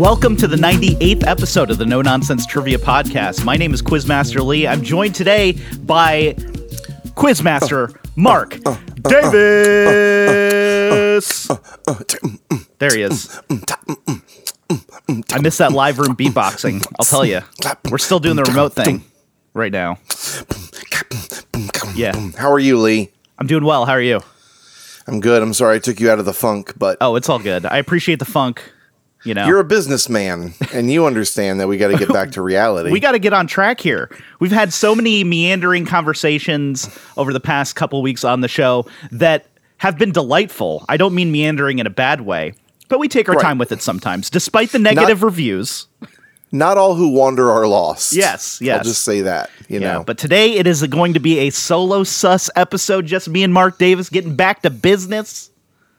Welcome to the 98th episode of the No Nonsense Trivia Podcast. My name is Quizmaster Lee. I'm joined today by Quizmaster Mark Davis. There he is. I miss that live room beatboxing. I'll tell you. We're still doing the remote thing right now. Yeah. How are you, Lee? I'm doing well. How are you? I'm good. I'm sorry I took you out of the funk, but... Oh, it's all good. I appreciate the funk. You know, you're a businessman, and you understand that we got to get back to reality. We got to get on track here. We've had so many meandering conversations over the past couple weeks on the show that have been delightful. I don't mean meandering in a bad way, but we take our time with it sometimes, despite the negative reviews. Not all who wander are lost. Yes. I'll just say that, you know. But today it is going to be a solo sus episode, just me and Mark Davis getting back to business.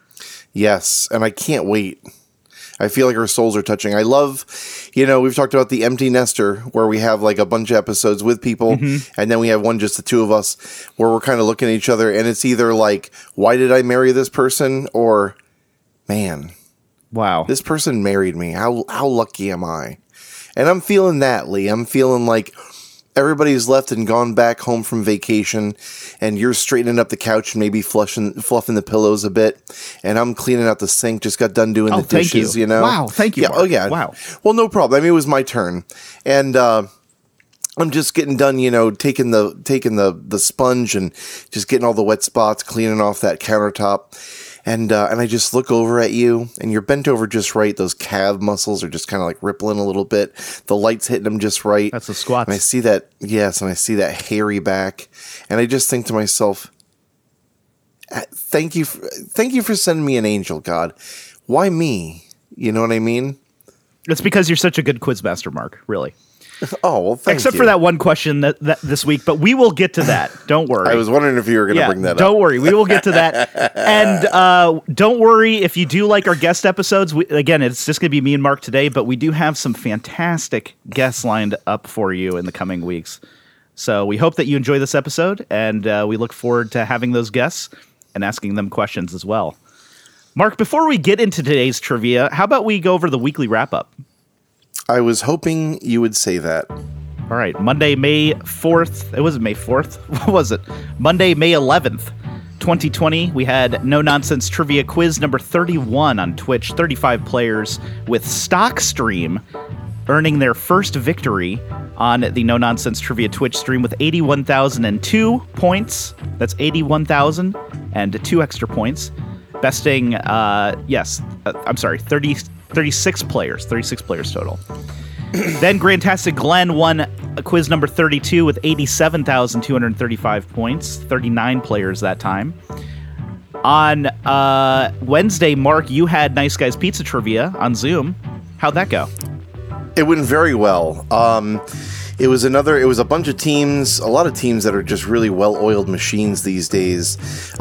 Yes, and I can't wait. I feel like our souls are touching. I love, we've talked about the empty nester where we have like a bunch of episodes with people and then we have one, just the two of us, where we're kind of looking at each other and it's either like, why did I marry this person? Or, man, wow, this person married me. How lucky am I? And I'm feeling that, Lee. I'm feeling like everybody's left and gone back home from vacation, and you're straightening up the couch and maybe fluffing the pillows a bit, and I'm cleaning out the sink. Just got done doing the dishes, you know? Wow, thank you. Yeah, oh, yeah. Wow. Well, no problem. I mean, it was my turn. And I'm just getting done, taking the sponge and just getting all the wet spots, cleaning off that countertop. And I just look over at you, and you're bent over just right. Those calf muscles are just kind of like rippling a little bit. The light's hitting them just right. That's the squats. And I see that, and I see that hairy back, and I just think to myself, thank you for sending me an angel, God. Why me? You know what I mean? It's because you're such a good quizmaster, Mark, really. Oh, well, thank you. Except for that one question that this week, but we will get to that. Don't worry. I was wondering if you were going to bring that up. Don't worry. We will get to that. And don't worry if you do like our guest episodes. Again, it's just going to be me and Mark today, but we do have some fantastic guests lined up for you in the coming weeks. So we hope that you enjoy this episode, and we look forward to having those guests and asking them questions as well. Mark, before we get into today's trivia, how about we go over the weekly wrap-up? I was hoping you would say that. All right. Monday, May 4th. It wasn't May 4th. What was it? Monday, May 11th, 2020. We had No Nonsense Trivia Quiz number 31 on Twitch. 35 players with StockStream earning their first victory on the No Nonsense Trivia Twitch stream with 81,002 points. That's 81,000 and 2 extra points. Besting, 36 players total. Then Grandtastic Glenn won a quiz number 32 with 87,235 points. 39 players that time. On Wednesday, Mark, you had Nice Guys Pizza Trivia on Zoom. How'd that go? It went very well. It was a bunch of teams, a lot of teams that are just really well-oiled machines these days.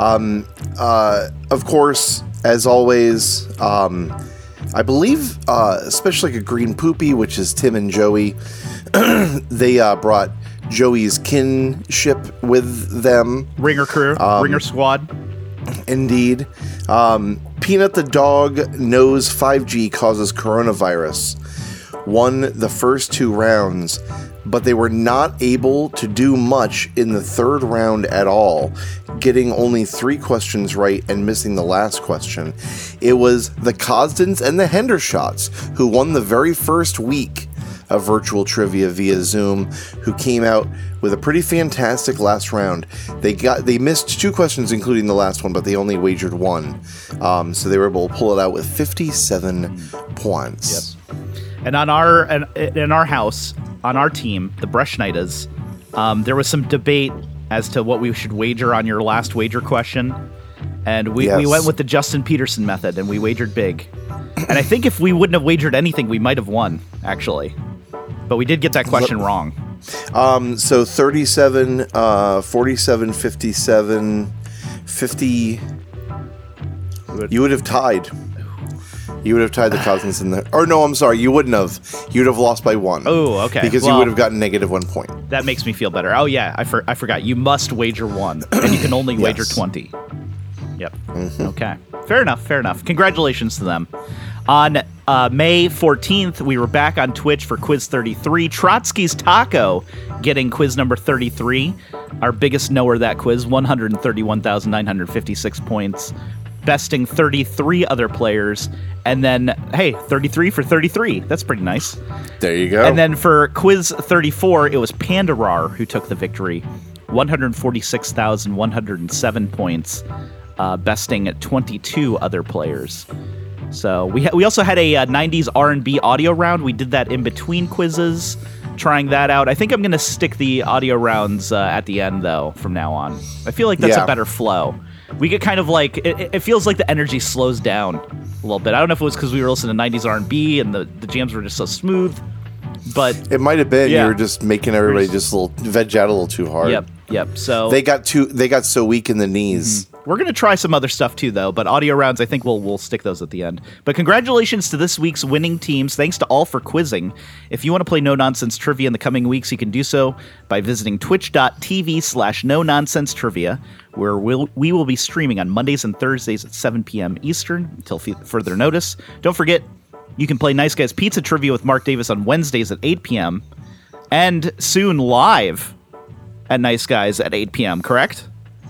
Of course, as always, I believe, especially like a Green Poopy, which is Tim and Joey, they brought Joey's kinship with them. Ringer crew, Ringer squad. Indeed. Peanut the dog knows 5G causes coronavirus. Won the first 2 rounds, but they were not able to do much in the third round at all, getting only 3 questions right and missing the last question. It was the Cosdens and the Hendershots who won the very first week of virtual trivia via Zoom, who came out with a pretty fantastic last round. They missed 2 questions, including the last one, but they only wagered 1. So they were able to pull it out with 57 points. Yep. And in our house, on our team, the Breschneidas, there was some debate as to what we should wager on your last wager question. And we went with the Justin Peterson method, and we wagered big. And I think if we wouldn't have wagered anything, we might have won, actually. But we did get that question wrong. So 37, 47, 57, 50... You would have tied. You would have tied the Cousins in there. Or no, I'm sorry, you wouldn't have. You'd have lost by 1. Oh, okay. Because you would have gotten -1 point. That makes me feel better. Oh, yeah, I forgot. You must wager 1, and you can only wager 20. Yep. Mm-hmm. Okay. Fair enough. Congratulations to them. On May 14th, we were back on Twitch for Quiz 33. Trotsky's Taco getting quiz number 33. Our biggest knower of that quiz, 131,956 points, besting 33 other players. And then, hey, 33 for 33. That's pretty nice. There you go. And then for Quiz 34, it was Pandarar who took the victory. 146,107 points, besting 22 other players. So we also had a 90s R&B audio round. We did that in between quizzes, trying that out. I think I'm going to stick the audio rounds at the end, though, from now on. I feel like that's a better flow. We get kind of like, it feels like the energy slows down a little bit. I don't know if it was because we were listening to 90s R&B and the jams were just so smooth, but... It might have been. You were just making everybody just a little veg out a little too hard. Yep. So they got so weak in the knees. Mm-hmm. We're going to try some other stuff too, though, but audio rounds, I think we'll stick those at the end. But congratulations to this week's winning teams. Thanks to all for quizzing. If you want to play No Nonsense Trivia in the coming weeks, you can do so by visiting twitch.tv/No Nonsense Trivia, where we will be streaming on Mondays and Thursdays at 7 p.m. Eastern until further notice. Don't forget, you can play Nice Guys Pizza Trivia with Mark Davis on Wednesdays at 8 p.m. and soon live at Nice Guys at 8 p.m., correct?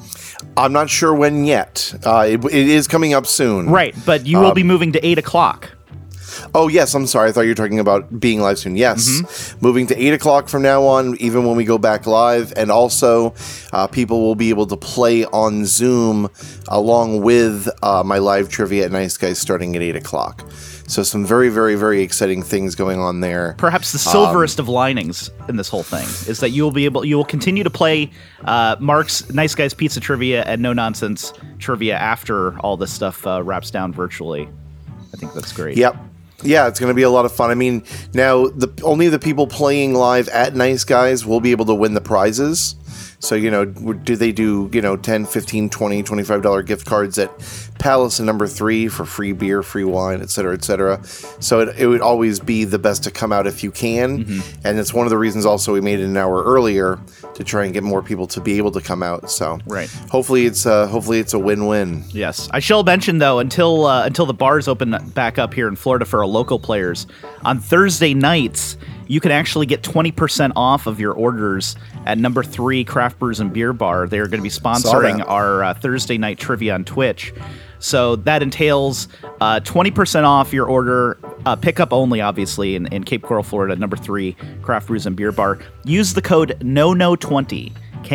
I'm not sure when yet. It is coming up soon. Right, but you will be moving to 8 o'clock. Oh, yes, I'm sorry. I thought you were talking about being live soon. Yes, moving to 8 o'clock from now on, even when we go back live. And also, people will be able to play on Zoom along with my live trivia at Nice Guys starting at 8 o'clock. So some very, very, very exciting things going on there. Perhaps the silverest of linings in this whole thing is that you will continue to play Mark's Nice Guys Pizza Trivia and No Nonsense Trivia after all this stuff wraps down virtually. I think that's great. Yep. Yeah, it's going to be a lot of fun. I mean, now only the people playing live at Nice Guys will be able to win the prizes. So, do they do, $10, $15, $20, $25 gift cards at Palace and Number 3 for free beer, free wine, et cetera, et cetera. So it would always be the best to come out if you can. Mm-hmm. And it's one of the reasons also we made it an hour earlier to try and get more people to be able to come out. So hopefully it's a win-win. Yes. I shall mention, though, until the bars open back up here in Florida for our local players, on Thursday nights, you can actually get 20% off of your orders at Number 3 Craft Brews and Beer Bar. They are going to be sponsoring our Thursday night trivia on Twitch. So that entails 20% off your order, pickup only, obviously, in Cape Coral, Florida, Number 3 Craft Brews and Beer Bar. Use the code KNOWNO20,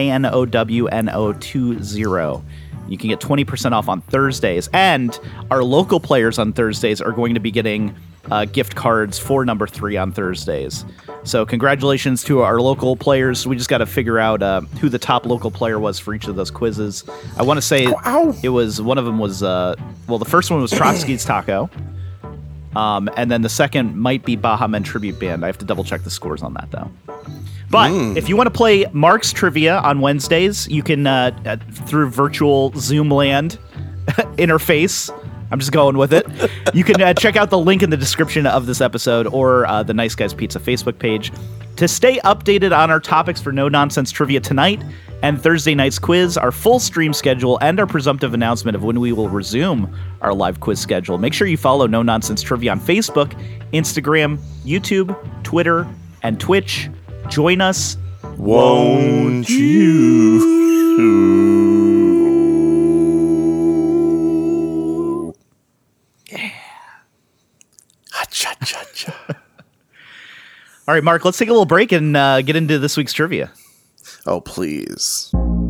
KNOWNO20. You can get 20% off on Thursdays. And our local players on Thursdays are going to be getting gift cards for Number 3 on Thursdays. So congratulations to our local players. We just got to figure out who the top local player was for each of those quizzes. I want to say it was, one of them was, the first one was Trotsky's Taco. And then the second might be Baha Men Tribute Band. I have to double check the scores on that, though. But if you want to play Mark's Trivia on Wednesdays, you can, through virtual Zoom land interface, I'm just going with it. You can check out the link in the description of this episode or the Nice Guys Pizza Facebook page to stay updated on our topics for No Nonsense Trivia tonight and Thursday night's quiz, our full stream schedule, and our presumptive announcement of when we will resume our live quiz schedule. Make sure you follow No Nonsense Trivia on Facebook, Instagram, YouTube, Twitter, and Twitch. Join us. Won't you? Yeah. Ha-cha-cha-cha. All right, Mark, let's take a little break and get into this week's trivia. Oh, please.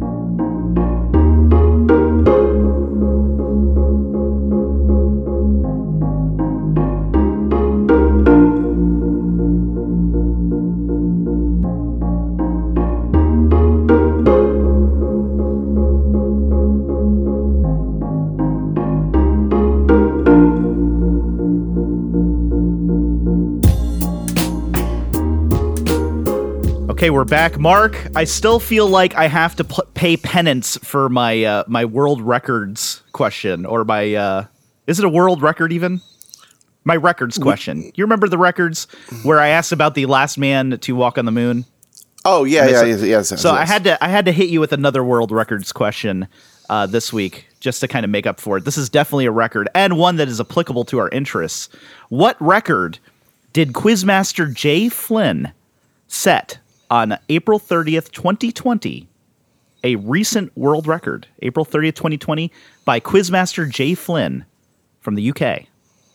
Okay, we're back. Mark, I still feel like I have to pay penance for my my world records question, or my is it a world record even? My records question. You remember the records where I asked about the last man to walk on the moon? Oh yeah, yes. So yes. I had to hit you with another world records question this week, just to kind of make up for it. This is definitely a record, and one that is applicable to our interests. What record did Quizmaster Jay Flynn set on April 30th, 2020? A recent world record, April 30th, 2020, by Quizmaster Jay Flynn from the UK.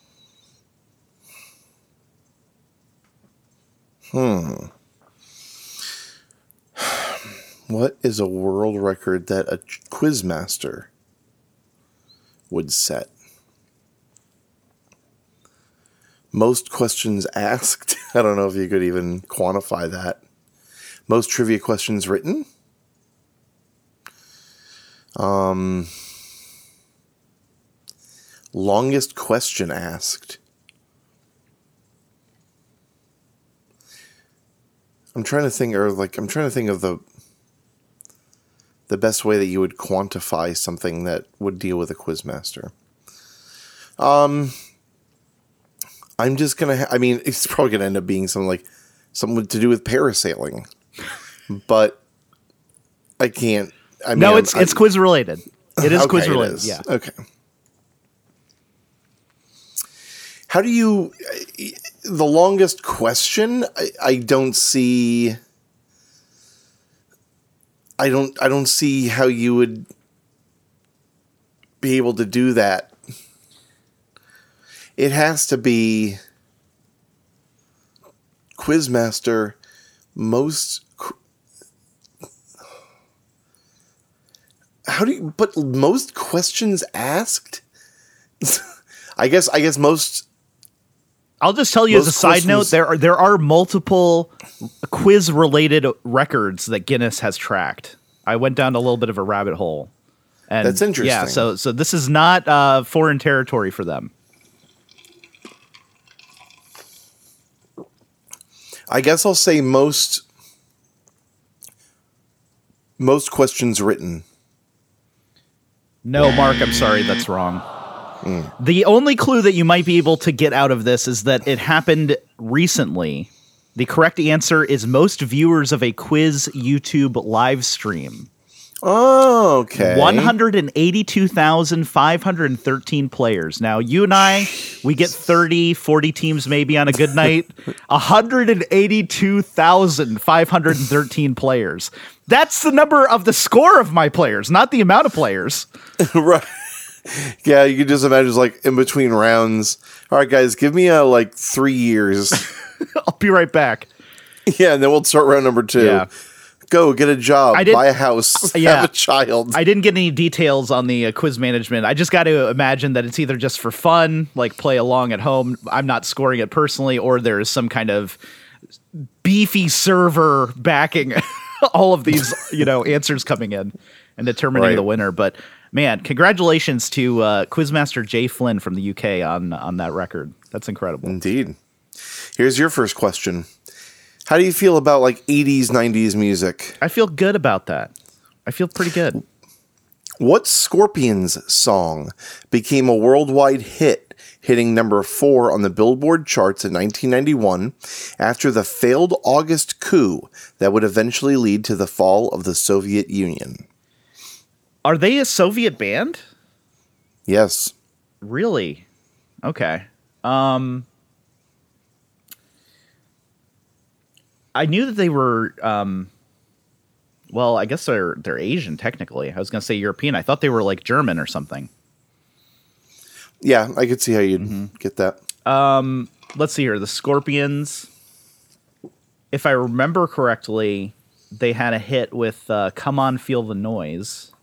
What is a world record that a Quizmaster would set? Most questions asked? I don't know if you could even quantify that. Most trivia questions written? Longest question asked. I'm trying to think of the best way that you would quantify something that would deal with a Quizmaster. I'm just gonna. It's probably gonna end up being something to do with parasailing, but I can't. It's quiz related. It is quiz related. It is. Yeah. Okay. How do you? The longest question? I don't see. I don't see how you would be able to do that. It has to be Quizmaster most. How do you put most questions asked? I guess most. I'll just tell you as a side note, there are multiple quiz-related records that Guinness has tracked. I went down a little bit of a rabbit hole. And that's interesting. Yeah, so this is not foreign territory for them. I guess I'll say most questions written. No, Mark, I'm sorry, that's wrong. The only clue that you might be able to get out of this is that it happened recently. The correct answer is most viewers of a quiz YouTube live stream. Oh, okay. 182,513 players. Now, you and I, we get 30, 40 teams maybe on a good night. 182,513 players. That's the number of the score of my players, not the amount of players. Right. Yeah, you can just imagine it's in between rounds. All right, guys, give me 3 years. I'll be right back. Yeah, and then we'll start round number 2. Yeah. Go, get a job, buy a house, have a child. I didn't get any details on the quiz management. I just got to imagine that it's either just for fun, play along at home. I'm not scoring it personally, or there is some kind of beefy server backing all of these, answers coming in and determining the winner. But man, congratulations to Quizmaster Jay Flynn from the UK on that record. That's incredible. Indeed. Here's your first question. How do you feel about 80s, 90s music? I feel good about that. I feel pretty good. What Scorpions song became a worldwide hit, hitting number 4 on the Billboard charts in 1991 after the failed August coup that would eventually lead to the fall of the Soviet Union? Are they a Soviet band? Yes. Really? Okay. I knew that they were, I guess they're Asian technically. I was going to say European. I thought they were German or something. Yeah, I could see how you'd get that. Let's see here. The Scorpions, if I remember correctly, they had a hit with Come On, Feel the Noise.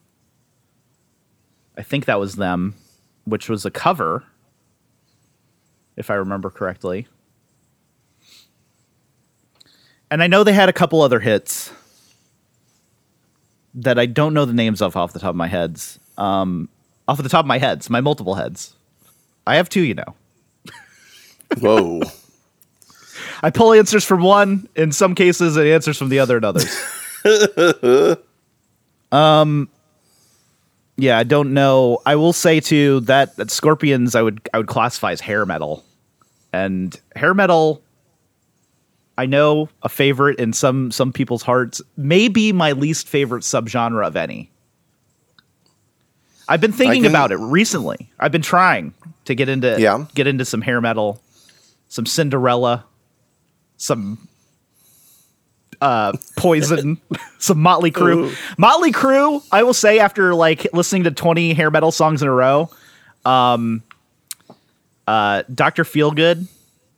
I think that was them, which was a cover, if I remember correctly. And I know they had a couple other hits that I don't know the names of off the top of my heads. My multiple heads. I have 2, Whoa. I pull answers from one in some cases and answers from the other in others. Yeah, I don't know. I will say too that Scorpions I would classify as hair metal. And hair metal, I know a favorite in some people's hearts, maybe my least favorite subgenre of any. I've been thinking about it recently. I've been trying to get into some hair metal, some Cinderella, some Poison, some Motley Crue. Motley Crue, I will say, after like listening to 20 hair metal songs in a row, Dr. Feelgood,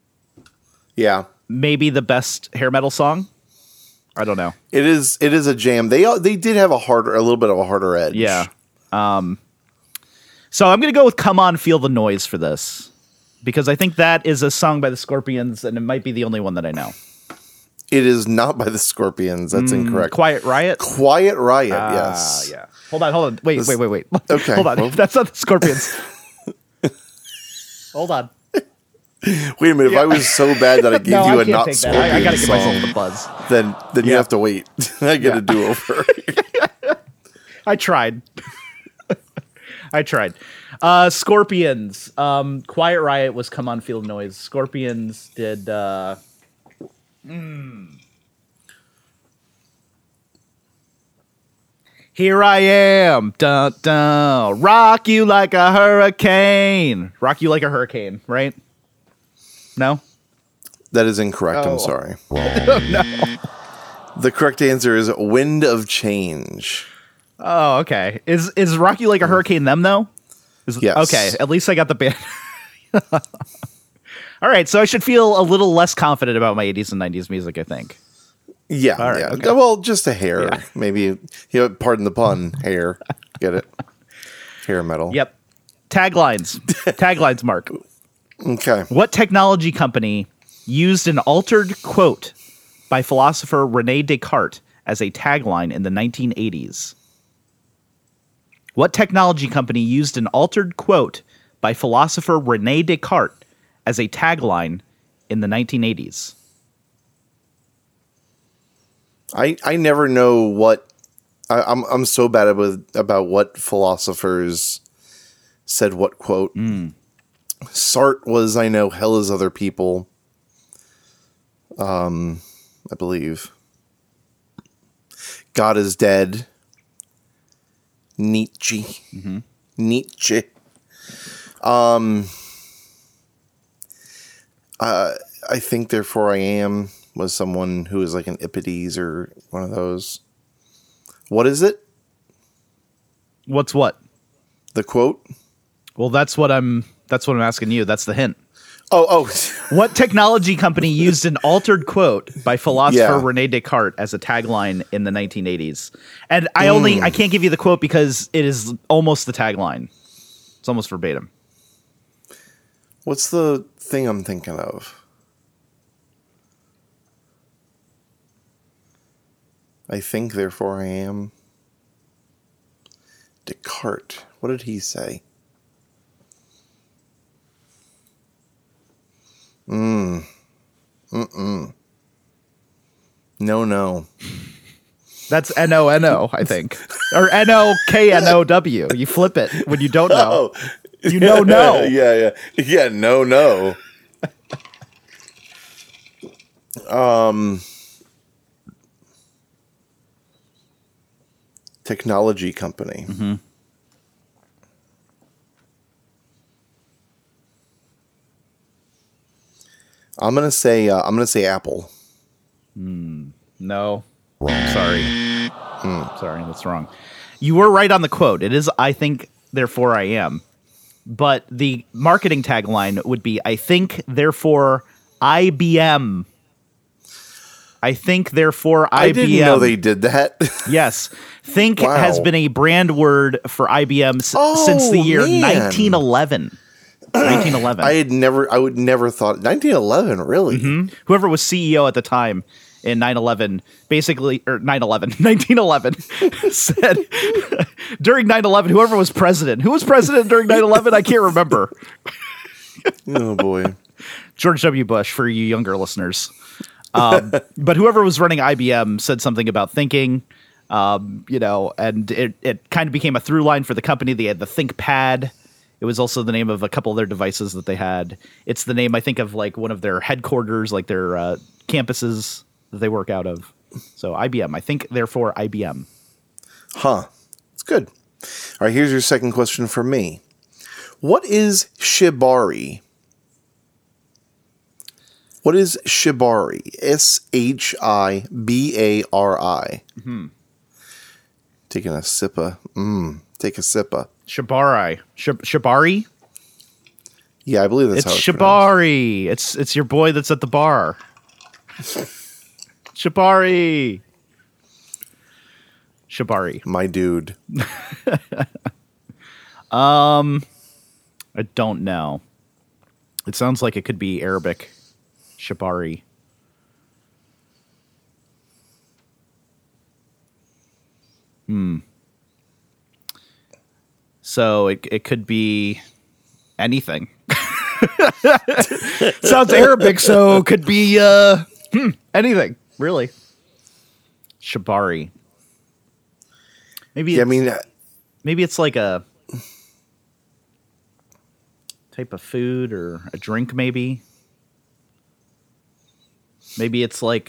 maybe the best hair metal song. I don't know. It is a jam. They did have a little bit of a harder edge. Yeah. So I'm going to go with Come On, Feel the Noise for this, because I think that is a song by the Scorpions, and it might be the only one that I know. It is not by the Scorpions. That's incorrect. Quiet Riot? Quiet Riot, yes. Yeah. Hold on. Wait. Okay. Hold on. Well, That's not the Scorpions. Hold on. Wait a minute. If I was so bad that I gave you a not Scorpions I got to give song, myself the buzz. then you have to wait. I get a do-over. I tried. Scorpions. Quiet Riot was Come On, Feel the Noise. Scorpions did... Here I am, dun dun, rock you like a hurricane. Rock you like a hurricane, right? No? That is incorrect. I'm sorry. No. The correct answer is Wind of Change. Oh, okay. Is Rock You Like a Hurricane them, though? Yes. Okay, at least I got the band. All right, so I should feel a little less confident about my 80s and 90s music, I think. Yeah, All right, yeah. okay. Well, just a hair. Yeah. Maybe, pardon the pun, hair. Get it? Hair metal. Yep. Taglines, Mark. Okay. What technology company used an altered quote by philosopher Rene Descartes as a tagline in the 1980s? What technology company used an altered quote by philosopher Rene Descartes as a tagline in the 1980s? I never know what I'm so bad about what philosophers said what quote. Sartre was, I know, hell is other people. I believe. God is dead. Nietzsche. Mm-hmm. Nietzsche. I think Therefore I Am was someone who is like an Ippides or one of those. What is it? What's what? The quote? Well, that's what I'm asking you. That's the hint. Oh. What technology company used an altered quote by philosopher Rene Descartes as a tagline in the 1980s? And I can't give you the quote because it is almost the tagline. It's almost verbatim. What's the thing I'm thinking of? I think Therefore I Am. Descartes. What did he say? No. That's N-O-N-O, I think. Or N-O-K-N-O-W. You flip it when you don't know. Oh. You know no. Yeah, no. Technology company. Mm-hmm. I'm gonna say Apple. No. Sorry. Sorry, that's wrong. You were right on the quote. It is, I think, therefore I am. But the marketing tagline would be, I think, therefore, IBM. I think, therefore, IBM. I didn't know they did that. Yes. Think Wow. has been a brand word for IBM since the year 1911. 1911. I would never thought 1911, really? Mm-hmm. Whoever was CEO at the time in 9/11, basically, or 1911, said during 9/11, whoever was president. Who was president during 9/11? I can't remember. Oh boy. George W. Bush, for you younger listeners. But whoever was running IBM said something about thinking, and it kind of became a through line for the company. They had the ThinkPad. It was also the name of a couple of their devices that they had. It's the name, I think, of like one of their headquarters, like their campuses that they work out of. So IBM. I think, therefore, IBM. Huh. It's good. All right, here's your second question for me. What is shibari? What is shibari? Shibari. Taking a sippa. Take a sippa. Shibari? Yeah, I believe that's It's how it's pronounced. Shibari. It's your boy that's at the bar. Shibari. Shibari. My dude. I don't know. It sounds like it could be Arabic. Shibari. So it could be anything. Sounds Arabic, so it could be anything, really. Shibari. Maybe Yeah, I it's, mean, maybe it's like a type of food or a drink, maybe. Maybe it's like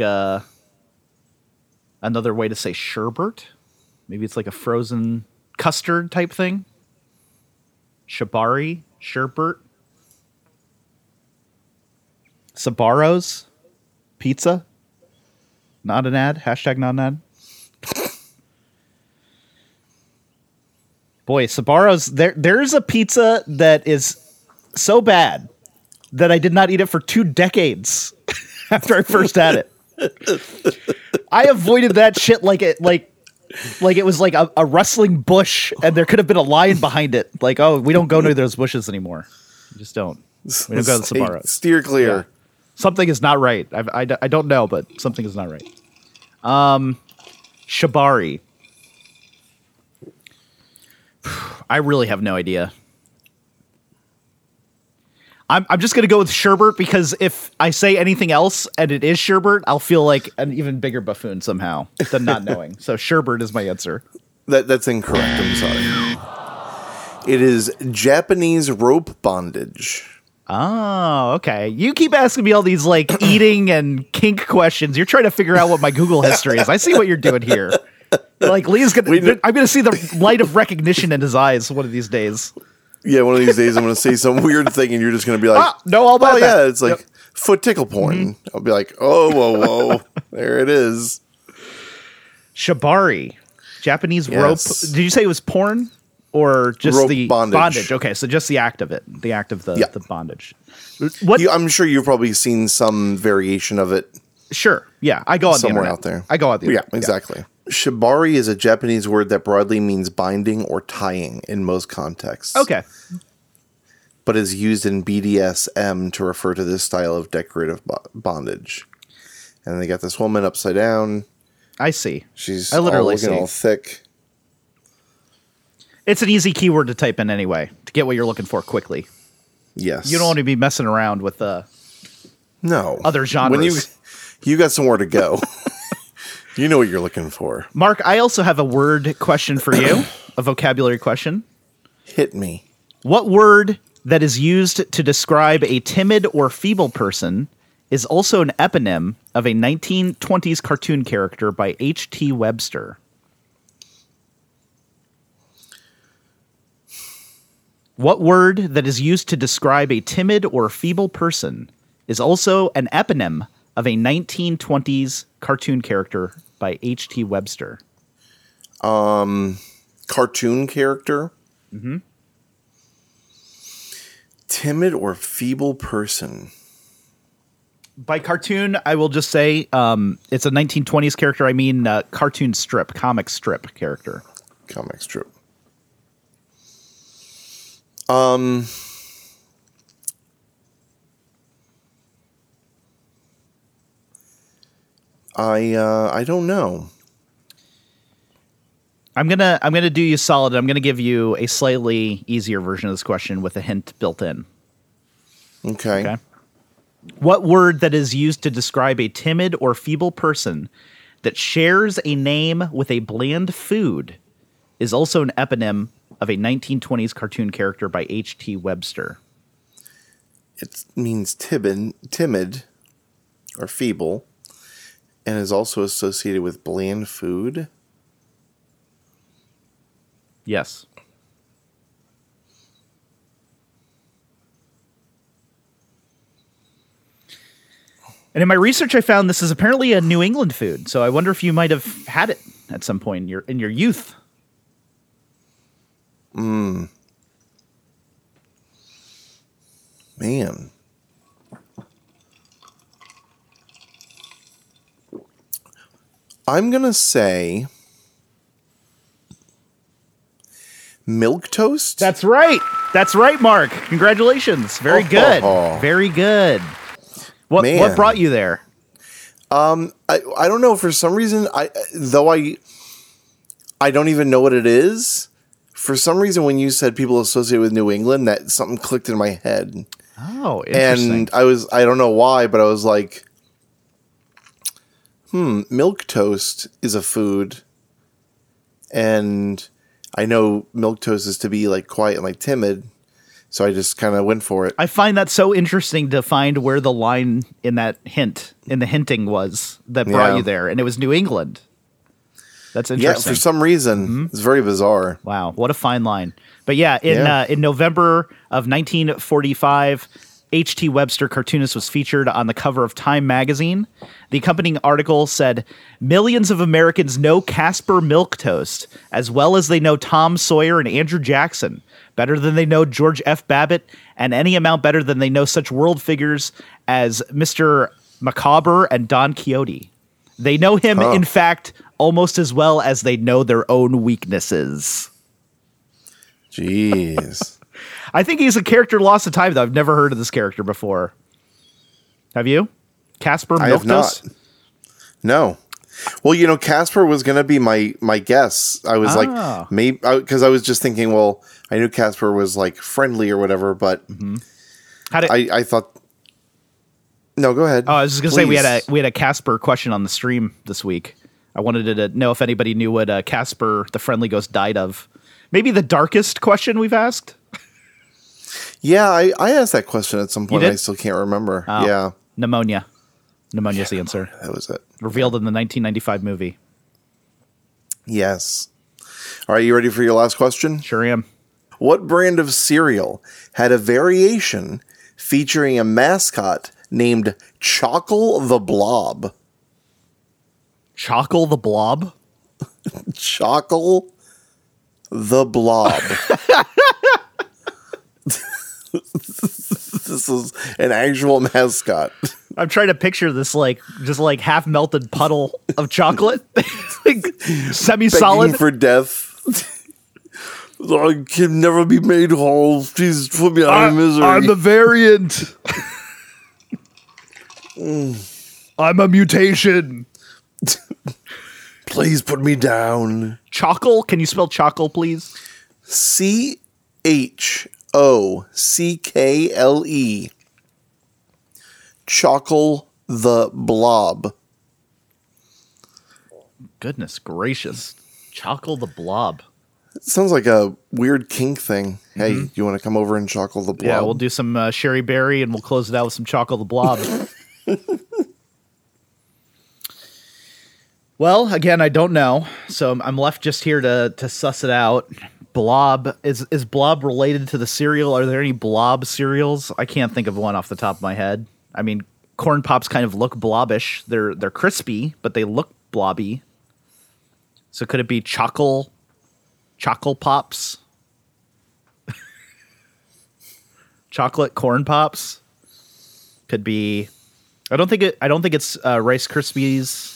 another way to say sherbet. Maybe it's like a frozen custard type thing. Shibari, sherbet. Sabaros, pizza. Not an ad. Hashtag not an ad. Boy, Sabaros. There's a pizza that is so bad that I did not eat it for 2 decades after I first had it. I avoided that shit like it was like a rustling bush, and there could have been a lion behind it. Like, oh, we don't go near those bushes anymore. We just don't. We don't go to hey, Sabaros. steer clear. Yeah. Something is not right. I don't know, but something is not right. Shibari. I really have no idea. I'm just going to go with sherbet because if I say anything else and it is sherbet, I'll feel like an even bigger buffoon somehow than not knowing. So sherbet is my answer. That's incorrect. I'm sorry. It is Japanese rope bondage. Oh, okay. You keep asking me all these like eating and kink questions. You're trying to figure out what my Google history is. I see what you're doing here. Like Lee's gonna, I'm gonna see the light of recognition in his eyes one of these days. Yeah, one of these days I'm going to say some weird thing and you're just going to be like, know all about oh, that. yeah, it's like foot tickle porn. I'll be like, oh, whoa. There it is. Shibari. Japanese rope. Yes. Did you say it was porn or just Rope the bondage. Okay, so just the act of it. The act of the bondage. I'm sure you've probably seen some variation of it Sure. Yeah, I go on somewhere the internet. out there. I go on the Yeah, internet. exactly. Shibari is a Japanese word that broadly means binding or tying in most contexts. Okay. But is used in BDSM to refer to this style of decorative bondage. And they got this woman upside down. I see. She's I literally looking see. all thick. It's an easy keyword to type in anyway to get what you're looking for quickly. Yes. You don't want to be messing around with No. other genres. When you got somewhere to go. You know what you're looking for. Mark, I also have a word question for you, a vocabulary question. Hit me. What word that is used to describe a timid or feeble person is also an eponym of a 1920s cartoon character by H.T. Webster? What word that is used to describe a timid or feeble person is also an eponym of a 1920s cartoon character by H.T. Webster? Cartoon character? Mm-hmm. Timid or feeble person? By cartoon, I will just say it's a 1920s character. I mean cartoon strip, comic strip character. Comic strip. I don't know. I'm gonna do you solid. I'm gonna give you a slightly easier version of this question with a hint built in. Okay. What word that is used to describe a timid or feeble person that shares a name with a bland food is also an eponym of a 1920s cartoon character by H.T. Webster? It means timid or feeble, and is also associated with bland food. Yes. And in my research, I found this is apparently a New England food. So I wonder if you might have had it at some point in your youth. Man. I'm going to say milk toast. That's right. That's right, Mark. Congratulations. Very good. Very good. What brought you there? I don't know. For some reason, I don't even know what it is. For some reason, when you said people associate with New England, that something clicked in my head. Oh, interesting. And I don't know why, but I was like, milk toast is a food. And I know milk toast is to be like quiet and like timid. So I just kind of went for it. I find that so interesting to find where the line in the hinting was that brought you there. And it was New England. That's interesting. Yeah, for some reason. It's very bizarre. Wow, what a fine line. But in November of 1945, H.T. Webster, cartoonist, was featured on the cover of Time magazine. The accompanying article said, "Millions of Americans know Casper Milk Toast, as well as they know Tom Sawyer and Andrew Jackson, better than they know George F. Babbitt, and any amount better than they know such world figures as Mr. Macabre and Don Quixote. They know him, in fact, almost as well as they know their own weaknesses." Jeez. I think he's a character lost to time, though. I've never heard of this character before. Have you? Casper Milk I have Toast? not. No. Well, Casper was going to be my guess. I was like, maybe, because I was just thinking, well, I knew Casper was like friendly or whatever, but I thought. No, go ahead. Oh, I was just going to say we had a Casper question on the stream this week. I wanted to know if anybody knew what Casper the Friendly Ghost died of. Maybe the darkest question we've asked. Yeah, I asked that question at some point. I still can't remember. Oh, yeah. Pneumonia. Pneumonia's the answer. That was it. Revealed in the 1995 movie. Yes. All right, you ready for your last question? Sure am. What brand of cereal had a variation featuring a mascot named Chockle the Blob? Chockle the Blob? Chockle the Blob. This is an actual mascot. I'm trying to picture this just half melted puddle of chocolate, semi-solid. Begging for death. I can never be made whole. Please put me out of misery. I'm the variant. I'm a mutation. Please put me down. Chockle? Can you spell chockle, please? Chockle. Chockle the Blob. Goodness gracious. Chockle the Blob. It sounds like a weird kink thing. Hey, you want to come over and chockle the blob? Yeah, we'll do some Sherry Berry and we'll close it out with some chockle the Blob. Well, again, I don't know. So I'm left just here to suss it out. Blob. Is Blob related to the cereal? Are there any Blob cereals? I can't think of one off the top of my head. I mean, Corn Pops kind of look blobbish. They're crispy, but they look blobby. So could it be Chockle Pops? Chocolate Corn Pops? Could be. I don't think it's Rice Krispies.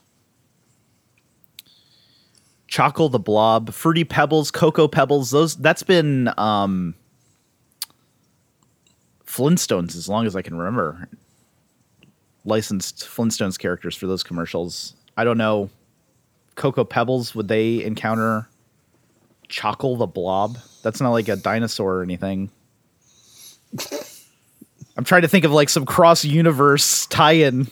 Chockle the Blob, Fruity Pebbles, Cocoa Pebbles. That's been Flintstones as long as I can remember. Licensed Flintstones characters for those commercials. I don't know. Cocoa Pebbles, would they encounter Chockle the Blob? That's not like a dinosaur or anything. I'm trying to think of like some cross-universe tie-in.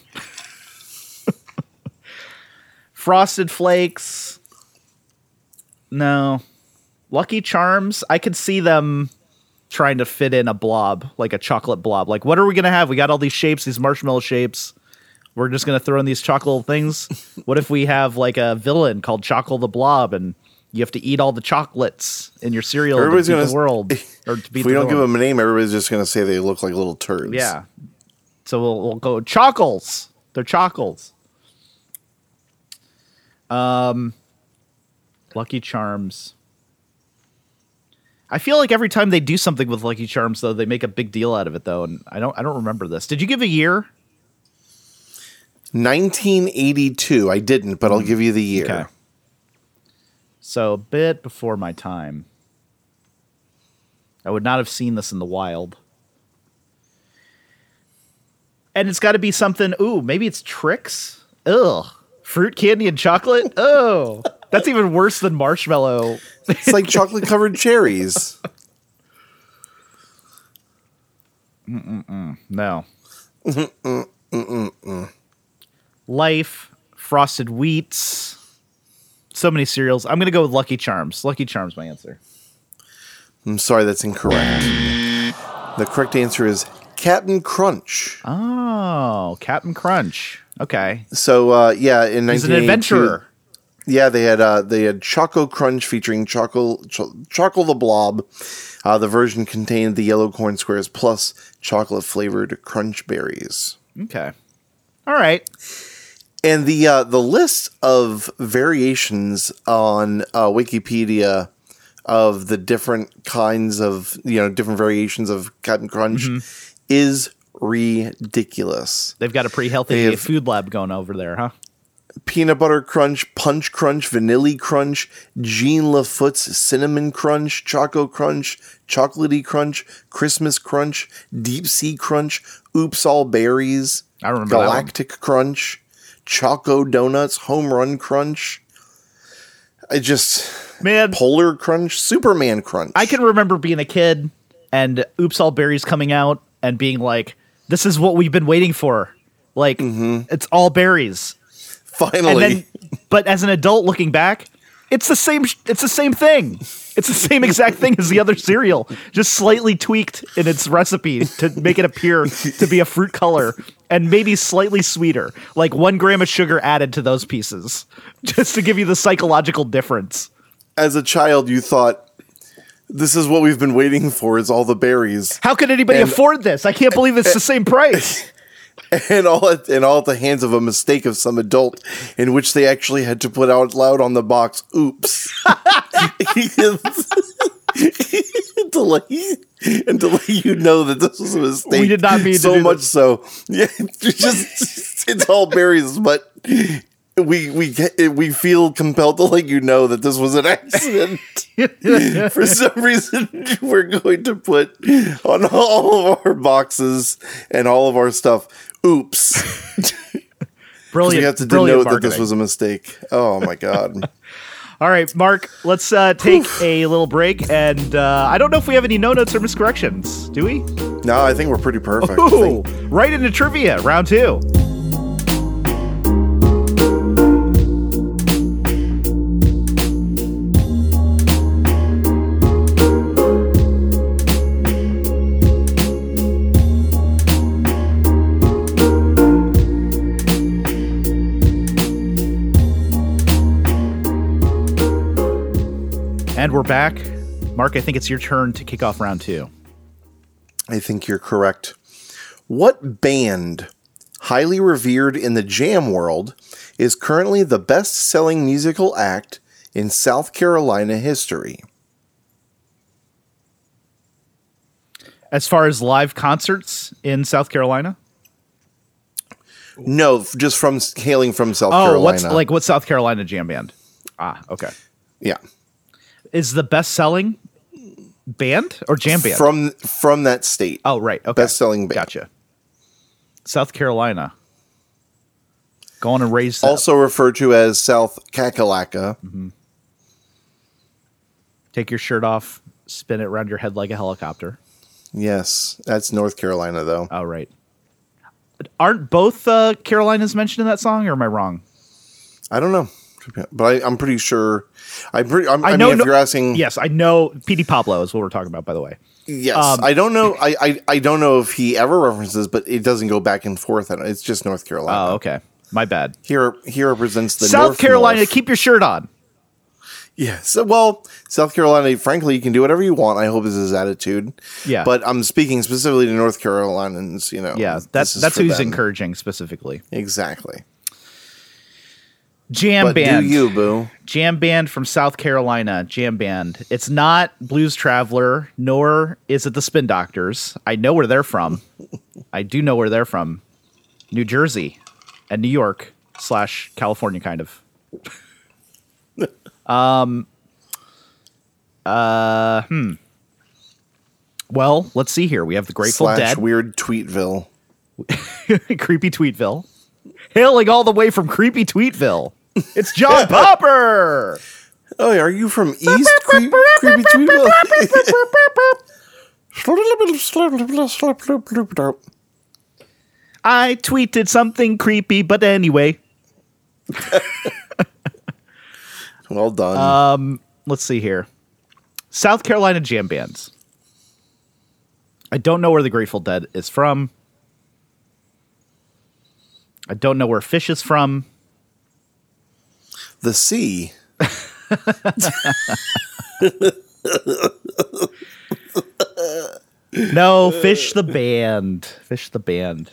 Frosted Flakes. No. Lucky Charms, I could see them trying to fit in a blob, like a chocolate blob. Like, what are we going to have? We got all these shapes, these marshmallow shapes. We're just going to throw in these chocolate things. What if we have like a villain called Chockle the Blob and You have to eat all the chocolates in your cereal Everybody's to beat gonna the world. Or to beat If we the don't give world. them a name, everybody's just going to say they look like little turds. Yeah. So we'll go Chockles. They're Chockles. Lucky Charms. I feel like every time they do something with Lucky Charms, though, they make a big deal out of it, though, and I don't remember this. Did you give a year? 1982. I didn't, but I'll give you the year. Okay. So a bit before my time. I would not have seen this in the wild. And it's got to be something. Ooh, maybe it's Trix. Ugh, fruit candy and chocolate. Oh, that's even worse than marshmallow. It's like chocolate covered cherries. No. Life, Frosted Wheats. So many cereals. I'm gonna go with Lucky Charms. Lucky Charms, my answer. I'm sorry, that's incorrect. The correct answer is Captain Crunch. Oh, Captain Crunch. Okay. So yeah, in 1982, He's an adventurer. Yeah, they had Choco Crunch featuring Choco the Blob. The version contained the yellow corn squares plus chocolate flavored crunch berries. Okay. All right. And the list of variations on Wikipedia of the different kinds of different variations of Captain Crunch is ridiculous. They've got a pretty healthy food lab going over there, huh? Peanut Butter Crunch, Punch Crunch, Vanilla Crunch, Jean Lafoot's Cinnamon Crunch, Choco Crunch, Chocolatey Crunch, Christmas Crunch, Deep Sea Crunch, Oops All Berries, I remember Galactic Crunch, Choco Donuts, Home Run Crunch. Man, Polar Crunch, Superman Crunch. I can remember being a kid and Oops All Berries coming out and being like, this is what we've been waiting for. Like, it's all berries. Finally. But as an adult looking back, it's the same thing. It's the same exact thing as the other cereal, just slightly tweaked in its recipe to make it appear to be a fruit color and maybe slightly sweeter, like 1 gram of sugar added to those pieces, just to give you the psychological difference. As a child, you thought, this is what we've been waiting for, is all the berries. How could anybody afford this? I can't believe it's the same price. And all at the hands of a mistake of some adult, in which they actually had to put out loud on the box, "Oops," to let you know that this was a mistake. We did not mean so to do much this. so. Yeah, it's all berries, but we feel compelled to let you know that this was an accident. For some reason, we're going to put on all of our boxes and all of our stuff, "Oops." Brilliant. We have to brilliant denote that this marketing. was a mistake. Oh my God. All right, Mark, let's take a little break. And I don't know if we have any no notes or miscorrections. Do we? No, I think we're pretty perfect. Ooh, right into trivia, round 2. And we're back. Mark, I think it's your turn to kick off round 2. I think you're correct. What band, highly revered in the jam world, is currently the best-selling musical act in South Carolina history? As far as live concerts in South Carolina? No, just hailing from South Carolina. What's South Carolina jam band? Ah, okay. Yeah. Is the best-selling band or jam band? From that state. Oh, right. Okay. Best-selling band. Gotcha. South Carolina. Go on and raise Also referred to as South Kakalaka. Mm-hmm. Take your shirt off, spin it around your head like a helicopter. Yes, that's North Carolina, though. Oh, right. Aren't both Carolinas mentioned in that song, or am I wrong? I don't know, but I'm pretty sure. I know. mean, if you're asking, yes, I know. P.D. Pablo is what we're talking about, by the way. yes, I don't know. I don't know if he ever references, but it doesn't go back and forth. It's just North Carolina. Oh, okay. My bad. He represents the South North Carolina. North. Keep your shirt on. Yeah. So, well, South Carolina, frankly, you can do whatever you want. I hope is his attitude. Yeah. But I'm speaking specifically to North Carolinians, Yeah, this is that's for who he's them. encouraging specifically. Exactly. Jam But band. do you, boo? Jam band from South Carolina. Jam band. It's not Blues Traveler, nor is it the Spin Doctors. I know where they're from. I do know where they're from. New Jersey and New York / California, kind of. Well, let's see here. We have the Grateful / Dead. Weird Tweetville. Creepy Tweetville. Hailing all the way from Creepy Tweetville. It's John Popper. Oh, are you from East Creepy Tweetville? I tweeted something creepy, but anyway. Well done. Let's see here. South Carolina jam bands. I don't know where the Grateful Dead is from. I don't know where Fish is from. The sea. No, Fish the band. Fish the band.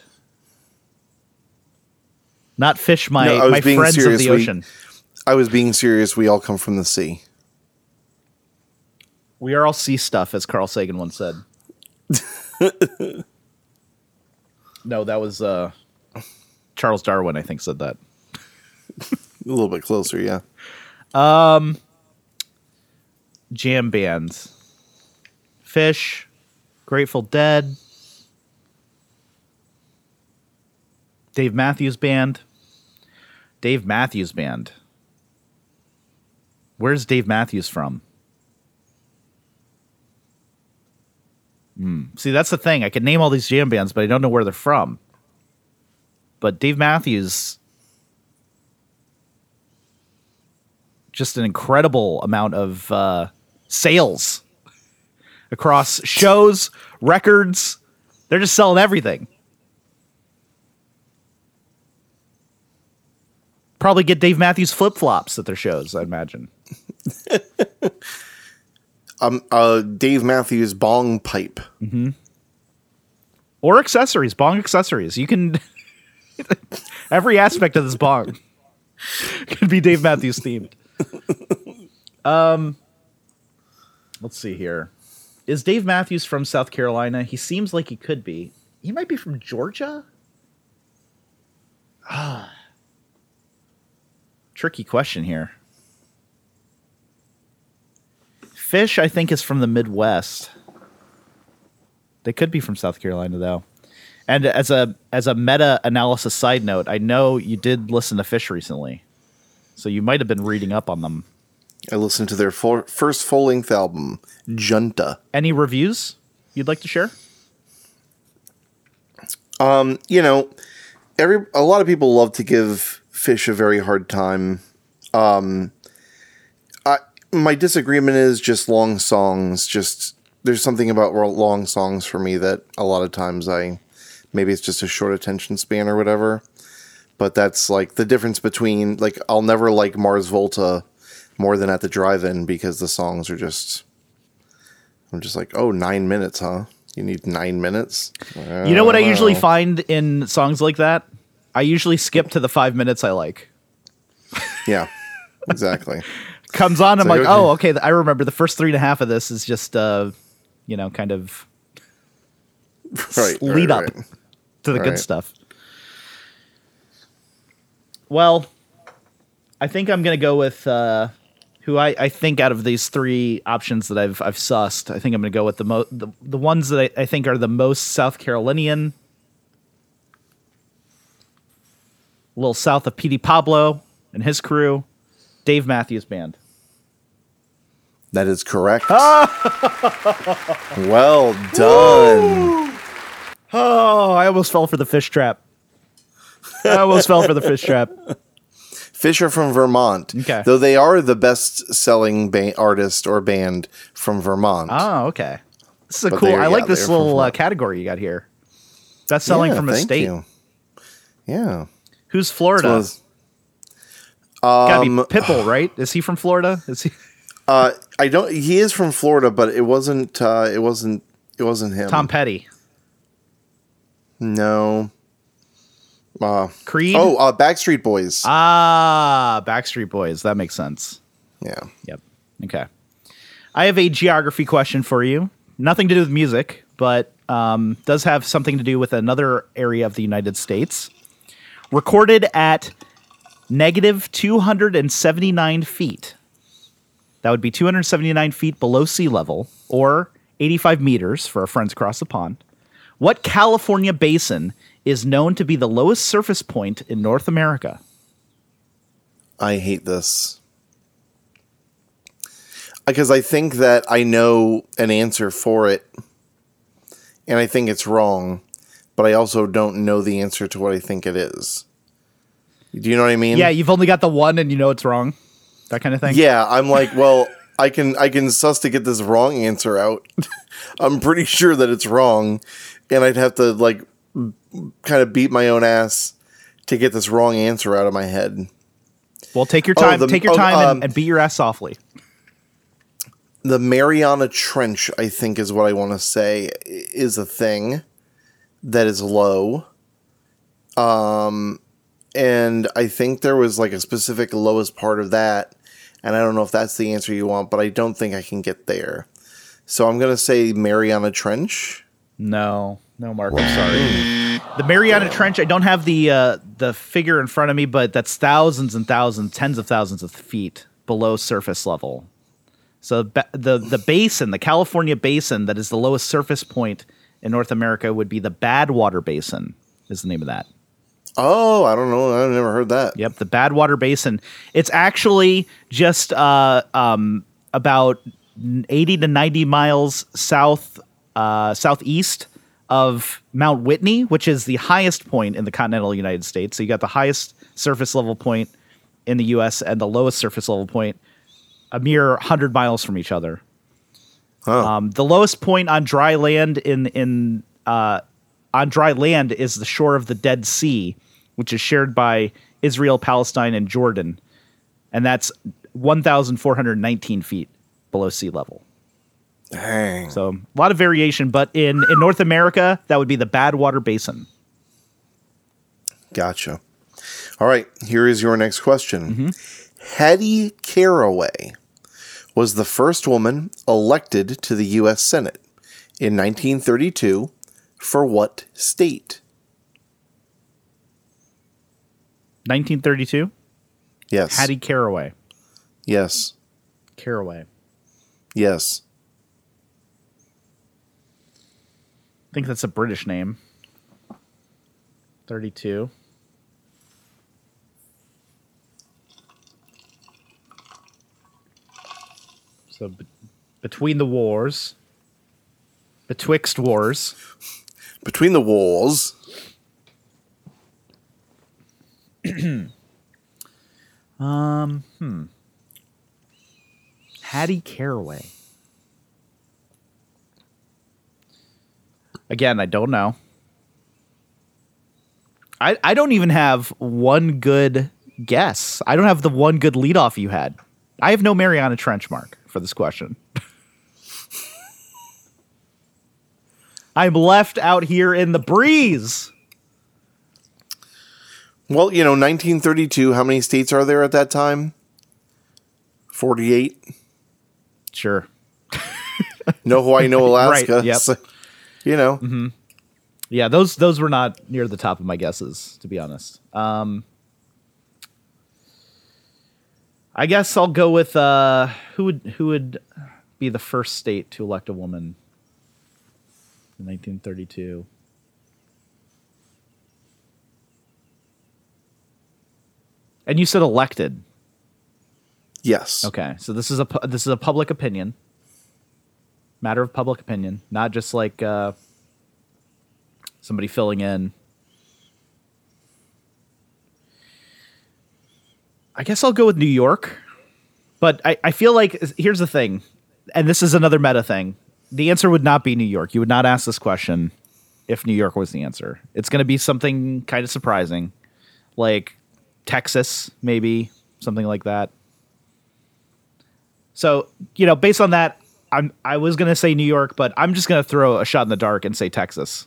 Not Fish, No, I was my being friends serious. of the ocean. I was being serious. We all come from the sea. We are all sea stuff, as Carl Sagan once said. No, that was Charles Darwin, I think, said that. A little bit closer, yeah. Jam bands. Fish, Grateful Dead, Dave Matthews Band. Dave Matthews Band. Where's Dave Matthews from? See, that's the thing. I could name all these jam bands, but I don't know where they're from. But Dave Matthews, just an incredible amount of sales across shows, records. They're just selling everything. Probably get Dave Matthews flip-flops at their shows, I imagine. Dave Matthews bong pipe. Or accessories, bong accessories. You can... Every aspect of this bong could be Dave Matthews themed. Let's see here. Is Dave Matthews from South Carolina? He seems like he could be. He might be from Georgia? Tricky question here. Fish, I think, is from the Midwest. They could be from South Carolina, though. And as a meta-analysis side note, I know you did listen to Fish recently, so you might have been reading up on them. I listened to their first full-length album, Junta. Any reviews you'd like to share? A lot of people love to give Fish a very hard time. My disagreement is just long songs. There's something about long songs for me that a lot of times maybe it's just a short attention span or whatever. But that's like the difference between, like, I'll never like Mars Volta more than At the Drive-In because the songs are I'm just like, oh, 9 minutes, huh? You need 9 minutes? You know what I usually find in songs like that? I usually skip to the 5 minutes I like. Yeah, exactly. Comes on, I'm like, like, oh, okay, I remember the first 3.5 of this is just, kind of lead up to the good stuff. Well, I think I'm going to go with who I think out of these three options that I've sussed. I think I'm going to go with the ones that I think are the most South Carolinian. A little south of Petey Pablo and his crew, Dave Matthews Band. That is correct. Well done. Oh, I almost fell for the fish trap. Fish are from Vermont. Okay. Though they are the best-selling artist or band from Vermont. Oh, okay. This is a But cool. they're- I like yeah, this they're from little Vermont. category you got here. That's selling from a thank state. you. Yeah. Who's Florida? Was, Gotta be Pitbull, right? Is he from Florida? Is he? I don't. He is from Florida, but it wasn't. It wasn't him. Tom Petty. No. Creed. Backstreet Boys. Backstreet Boys. That makes sense. Yeah. Yep. Okay. I have a geography question for you. Nothing to do with music, but does have something to do with another area of the United States. Recorded at negative 279 feet. That would be 279 feet below sea level, or 85 meters for our friends across the pond. What California basin is known to be the lowest surface point in North America? I hate this. Because I think that I know an answer for it, and I think it's wrong, but I also don't know the answer to what I think it is. Do you know what I mean? Yeah, you've only got the one and you know it's wrong. That kind of thing? Yeah, I'm like, well, I can suss to get this wrong answer out. I'm pretty sure that it's wrong, and I'd have to, like, kind of beat my own ass to get this wrong answer out of my head. Well, take your time. And beat your ass softly. The Mariana Trench, I think is what I want to say, is a thing that is low. And I think there was like a specific lowest part of that. And I don't know if that's the answer you want, but I don't think I can get there. So I'm going to say Mariana Trench. No, Mark, I'm sorry. The Mariana Trench, I don't have the figure in front of me, but that's thousands and thousands, tens of thousands of feet below surface level. So the basin, the California basin that is the lowest surface point in North America would be the Badwater Basin is the name of that. Oh, I don't know. I've never heard that. Yep, the Badwater Basin. It's actually just about 80 to 90 miles southeast of Mount Whitney, which is the highest point in the continental United States. So you got the highest surface level point in the U.S. and the lowest surface level point a mere 100 miles from each other. Huh. The lowest point on dry land is the shore of the Dead Sea, which is shared by Israel, Palestine, and Jordan, and that's 1,419 feet below sea level. Dang. So a lot of variation, but in North America, that would be the Badwater Basin. Gotcha. All right, here is your next question. Mm-hmm. Hattie Caraway was the first woman elected to the U.S. Senate in 1932 for what state? 1932? Yes. Hattie Caraway. Yes. Caraway. Yes. I think that's a British name. 32. So between the wars, betwixt wars, between the wars. Hattie Caraway. Again, I don't know. I don't even have one good guess. I don't have the one good leadoff you had. I have no Mariana Trench, Mark, for this question. I'm left out here in the breeze. Well, 1932, how many states are there at that time? 48. Sure. No Hawaii, no Alaska. Right, yep. So, Mm-hmm. Yeah, those were not near the top of my guesses, to be honest. I guess I'll go with who would be the first state to elect a woman in 1932. And you said elected. Yes. Okay, so this is a public opinion, matter of public opinion, not just like somebody filling in. I guess I'll go with New York, but I feel like here's the thing, and this is another meta thing. The answer would not be New York. You would not ask this question if New York was the answer. It's going to be something kind of surprising, like Texas, maybe something like that. So, based on that, I was going to say New York, but I'm just going to throw a shot in the dark and say Texas.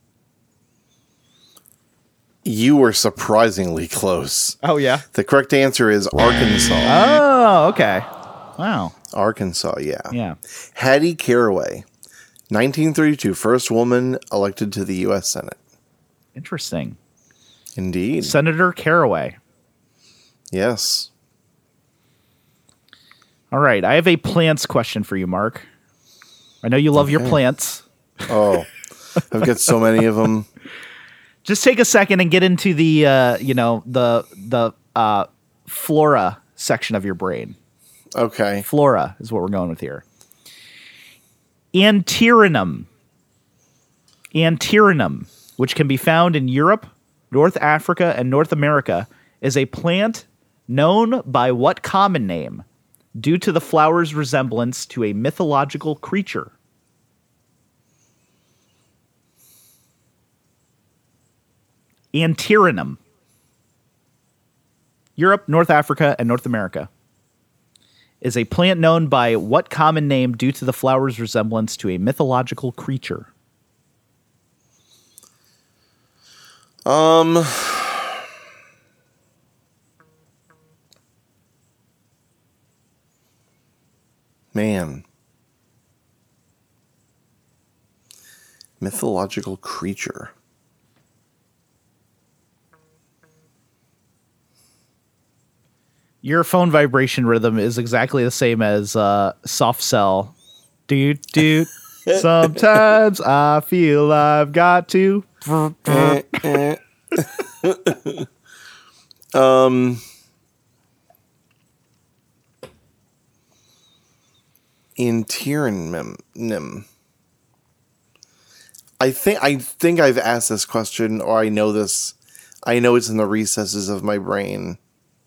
You were surprisingly close. Oh, yeah? The correct answer is Arkansas. Oh, okay. Wow. Arkansas, yeah. Yeah. Hattie Caraway, 1932, first woman elected to the U.S. Senate. Interesting. Indeed. Senator Caraway. Yes. All right. I have a plants question for you, Mark. I know you love your plants. Oh, I've got so many of them. Just take a second and get into the flora section of your brain. Okay. Flora is what we're going with here. Antirrhinum, which can be found in Europe, North Africa, and North America, is a plant known by what common name due to the flower's resemblance to a mythological creature? Antirrhinum. Europe, North Africa, and North America. Is a plant known by what common name due to the flower's resemblance to a mythological creature? Man. Mythological creature. Your phone vibration rhythm is exactly the same as soft cell. Doot, doot. Sometimes I feel I've got to. Antirrhinum. I think I've asked this question, or I know this. I know it's in the recesses of my brain.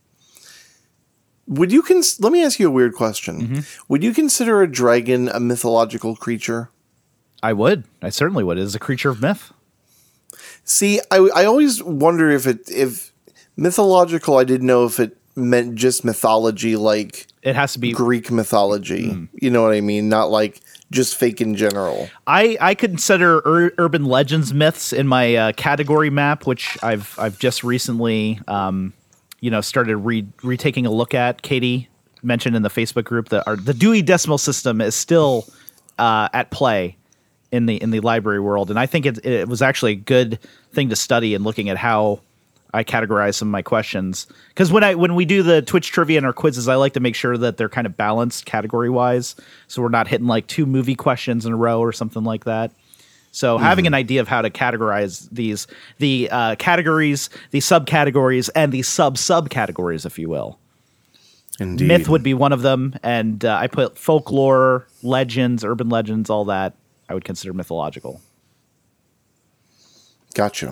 Would you let me ask you a weird question. Mm-hmm. Would you consider a dragon a mythological creature? I would. I certainly would. It is a creature of myth. See, I always wonder if mythological, I didn't know if it meant just mythology, like it has to be Greek mythology. You know what I mean? Not like just fake in general. I consider urban legends myths in my category map, which I've just recently started retaking a look at. Katie mentioned in the Facebook group that the Dewey Decimal System is still at play in the library world, and I think it was actually a good thing to study in looking at how I categorize some of my questions. Because when we do the Twitch trivia and our quizzes, I like to make sure that they're kind of balanced category wise, so we're not hitting like 2 movie questions in a row or something like that. So having an idea of how to categorize the categories, the subcategories, and the subcategories, if you will. Indeed. Myth would be one of them, and I put folklore, legends, urban legends, all that I would consider mythological. Gotcha.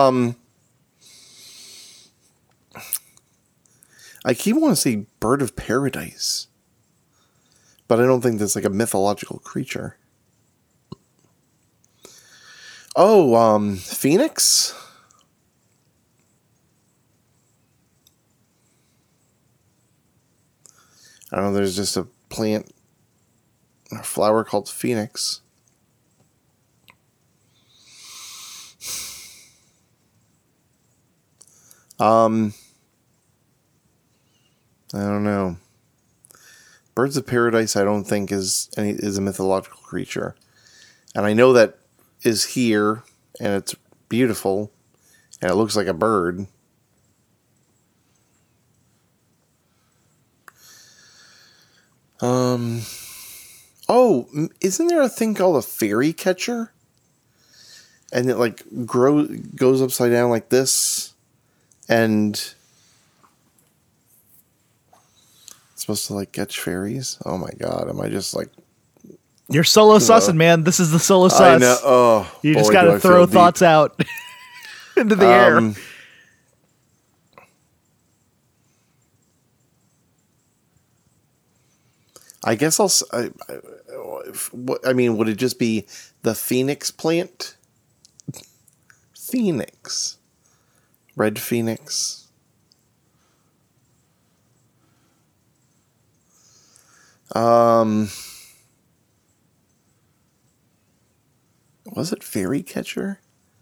I keep wanting to say bird of paradise, but I don't think that's like a mythological creature. Oh, phoenix? I don't know, there's just a plant, a flower called phoenix. I don't know. Birds of paradise, I don't think is a mythological creature, and I know that is here, and it's beautiful, and it looks like a bird. Oh, isn't there a thing called a fairy catcher? And it like goes upside down like this, and it's supposed to like catch fairies. Oh my god, am I just like? You're solo sussing, man. This is the solo sus. I know. Oh, you just got to throw thoughts out into the air. I guess I mean, would it just be the phoenix plant? Phoenix. Red phoenix. Was it Fairy Catcher?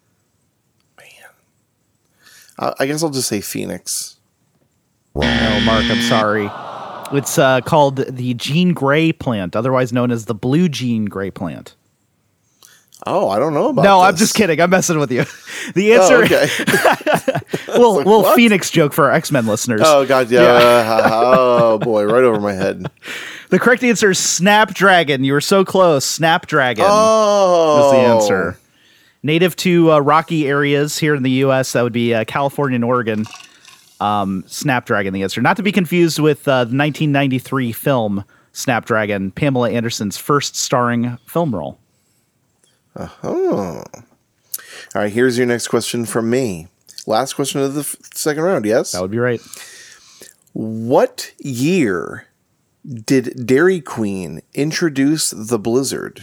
Man. I guess I'll just say Phoenix. No, Mark, I'm sorry. It's called the Jean Grey plant, otherwise known as the blue Jean Grey plant. Oh, I don't know about No, this. I'm just kidding. I'm messing with you. The answer... Oh, okay. What? Phoenix joke for our X-Men listeners. Oh, God, yeah. Oh, boy, right over my head. The correct answer is Snapdragon. You were so close. Snapdragon was the answer. Native to rocky areas here in the U.S., that would be California and Oregon. Snapdragon, the answer. Not to be confused with the 1993 film Snapdragon, Pamela Anderson's first starring film role. Oh. All right, here's your next question from me. Last question of the second round, yes? That would be right. What year did Dairy Queen introduce the Blizzard?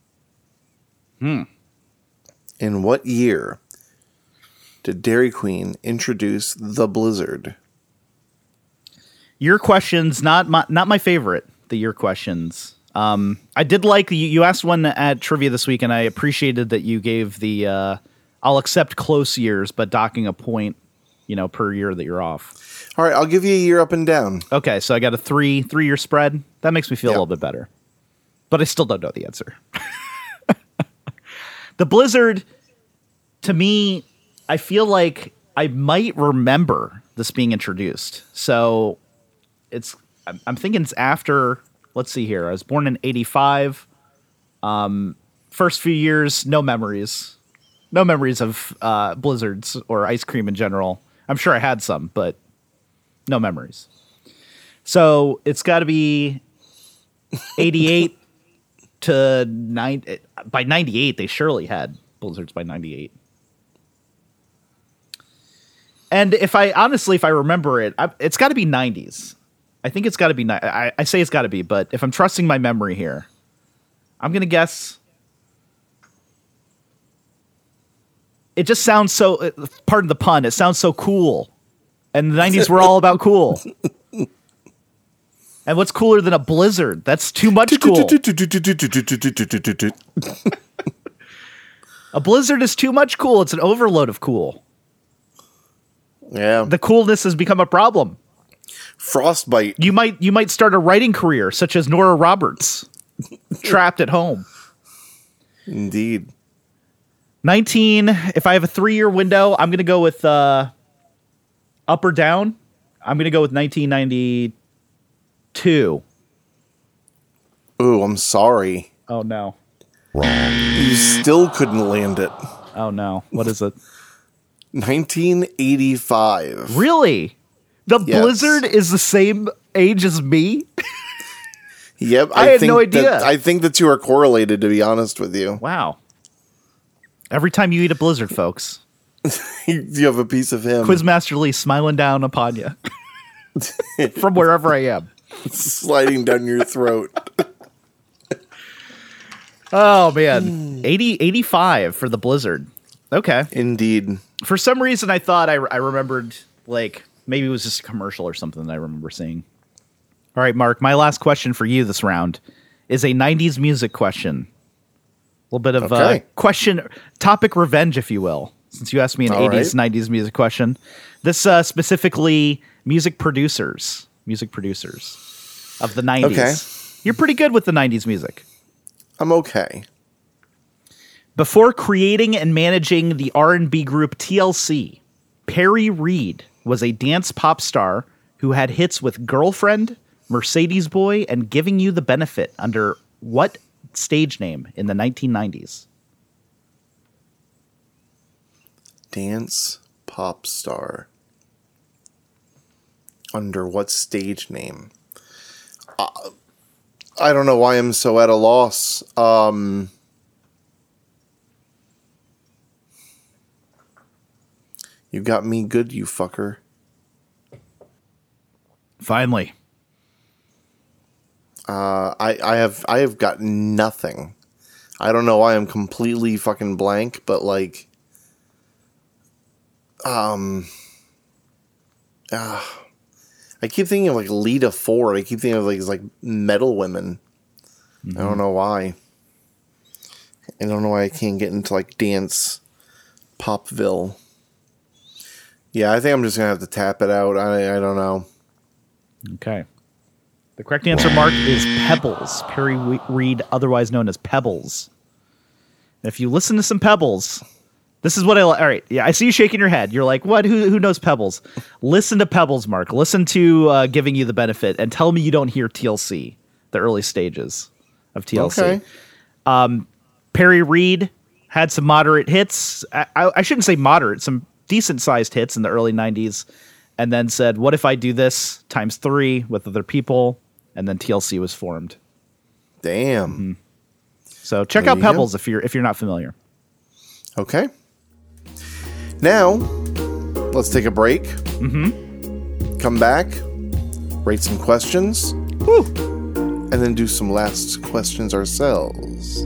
In what year did Dairy Queen introduce the Blizzard? Your questions, not my favorite, the your questions. I did like you asked one at trivia this week, and I appreciated that you gave the I'll accept close years, but docking a point, per year that you're off. All right, I'll give you a year up and down. Okay, so I got a three-year spread. That makes me feel a little bit better. But I still don't know the answer. The Blizzard, to me, I feel like I might remember this being introduced. So I'm thinking it's after, let's see here. I was born in 85. First few years, no memories. No memories of blizzards or ice cream in general. I'm sure I had some, but no memories. So it's got to be 88 to 9. By 98, they surely had blizzards by 98. And if I remember it, it's got to be 90s. I think it's got to be. I say it's got to be, but if I'm trusting my memory here, I'm going to guess. It just sounds so, pardon the pun, it sounds so cool. And the 90s were all about cool. And what's cooler than a blizzard? That's too much cool. A blizzard is too much cool. It's an overload of cool. Yeah. The coolness has become a problem. Frostbite. You might start a writing career, such as Nora Roberts, trapped at home. Indeed. 19, if I have a 3-year window, I'm going to go with up or down. I'm going to go with 1992. Ooh, I'm sorry. Oh, no. You still couldn't land it. Oh, no. What is it? 1985. Really? The Yes. Blizzard is the same age as me? Yep. I had no idea. I think the two are correlated, to be honest with you. Wow. Every time you eat a Blizzard, folks, You have a piece of him. Quizmaster Lee smiling down upon you from wherever I am. Sliding down your throat. Oh, man. 85 for the Blizzard. Okay. Indeed. For some reason, I thought I remembered, like, maybe it was just a commercial or something that I remember seeing. All right, Mark, my last question for you this round is a 90s music question. A little bit of question, topic revenge, if you will, since you asked me an All 80s, right. 90s music question. This specifically music producers of the 90s. Okay. You're pretty good with the 90s music. I'm okay. Before creating and managing the R&B group TLC, Perry Reed was a dance pop star who had hits with Girlfriend, Mercedes Boy, and Giving You the Benefit under what stage name in the 1990s? Dance pop star. Under what stage name? I don't know why I'm so at a loss. You got me good, you fucker. Finally. I have got nothing. I don't know why I'm completely fucking blank, but like, I keep thinking of like Lita Ford. I keep thinking of like metal women. I don't know why. I don't know why I can't get into like dance Popville. Yeah, I think I'm just gonna have to tap it out. I don't know. Okay. The correct answer, Mark, is Pebbles. Perry Reed, otherwise known as Pebbles. And if you listen to some Pebbles, this is what all right, yeah, I see you shaking your head. You're like, what? Who knows Pebbles? Listen to Pebbles, Mark. Listen to Giving You the Benefit, and tell me you don't hear TLC, the early stages of TLC. Okay. Perry Reed had some moderate hits. I shouldn't say moderate, some decent-sized hits in the early 90s, and then said, what if I do this times 3 with other people? And then TLC was formed. Damn. Mm-hmm. So check out Pebbles if you're not familiar. Okay. Now, let's take a break. Come back, rate some questions, and then do some last questions ourselves.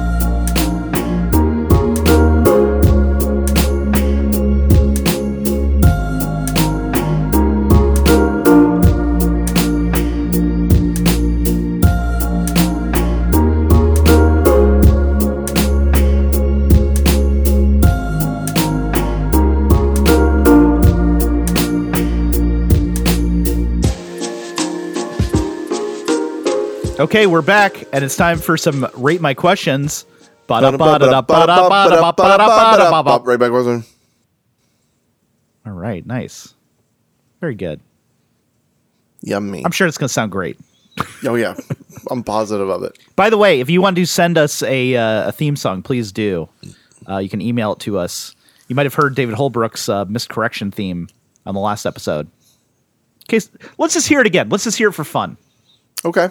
Okay, we're back, and it's time for some Rate My Questions. Right back, wasn't. All right, nice. Very good. Yummy. I'm sure it's going to sound great. Oh, yeah. I'm positive of it. By the way, if you want to send us a theme song, please do. You can email it to us. You might have heard David Holbrook's miscorrection theme on the last episode. Okay, let's just hear it again. Let's just hear it for fun. Okay.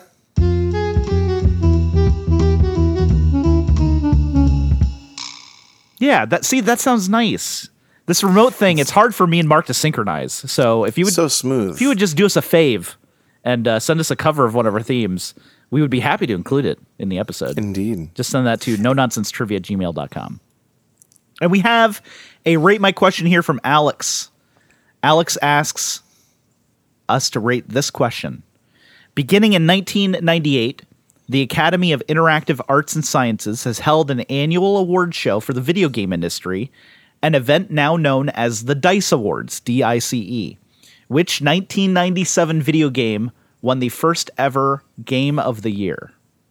Yeah, that sounds nice. This remote thing, it's hard for me and Mark to synchronize. So if you would So smooth. If you would just do us a fave and send us a cover of one of our themes, we would be happy to include it in the episode. Indeed. Just send that to nononsensetrivia@gmail.com. And we have a Rate My Question here from Alex. Alex asks us to rate this question. Beginning in 1998, the Academy of Interactive Arts and Sciences has held an annual award show for the video game industry, an event now known as the DICE Awards, DICE. Which 1997 video game won the first ever Game of the Year?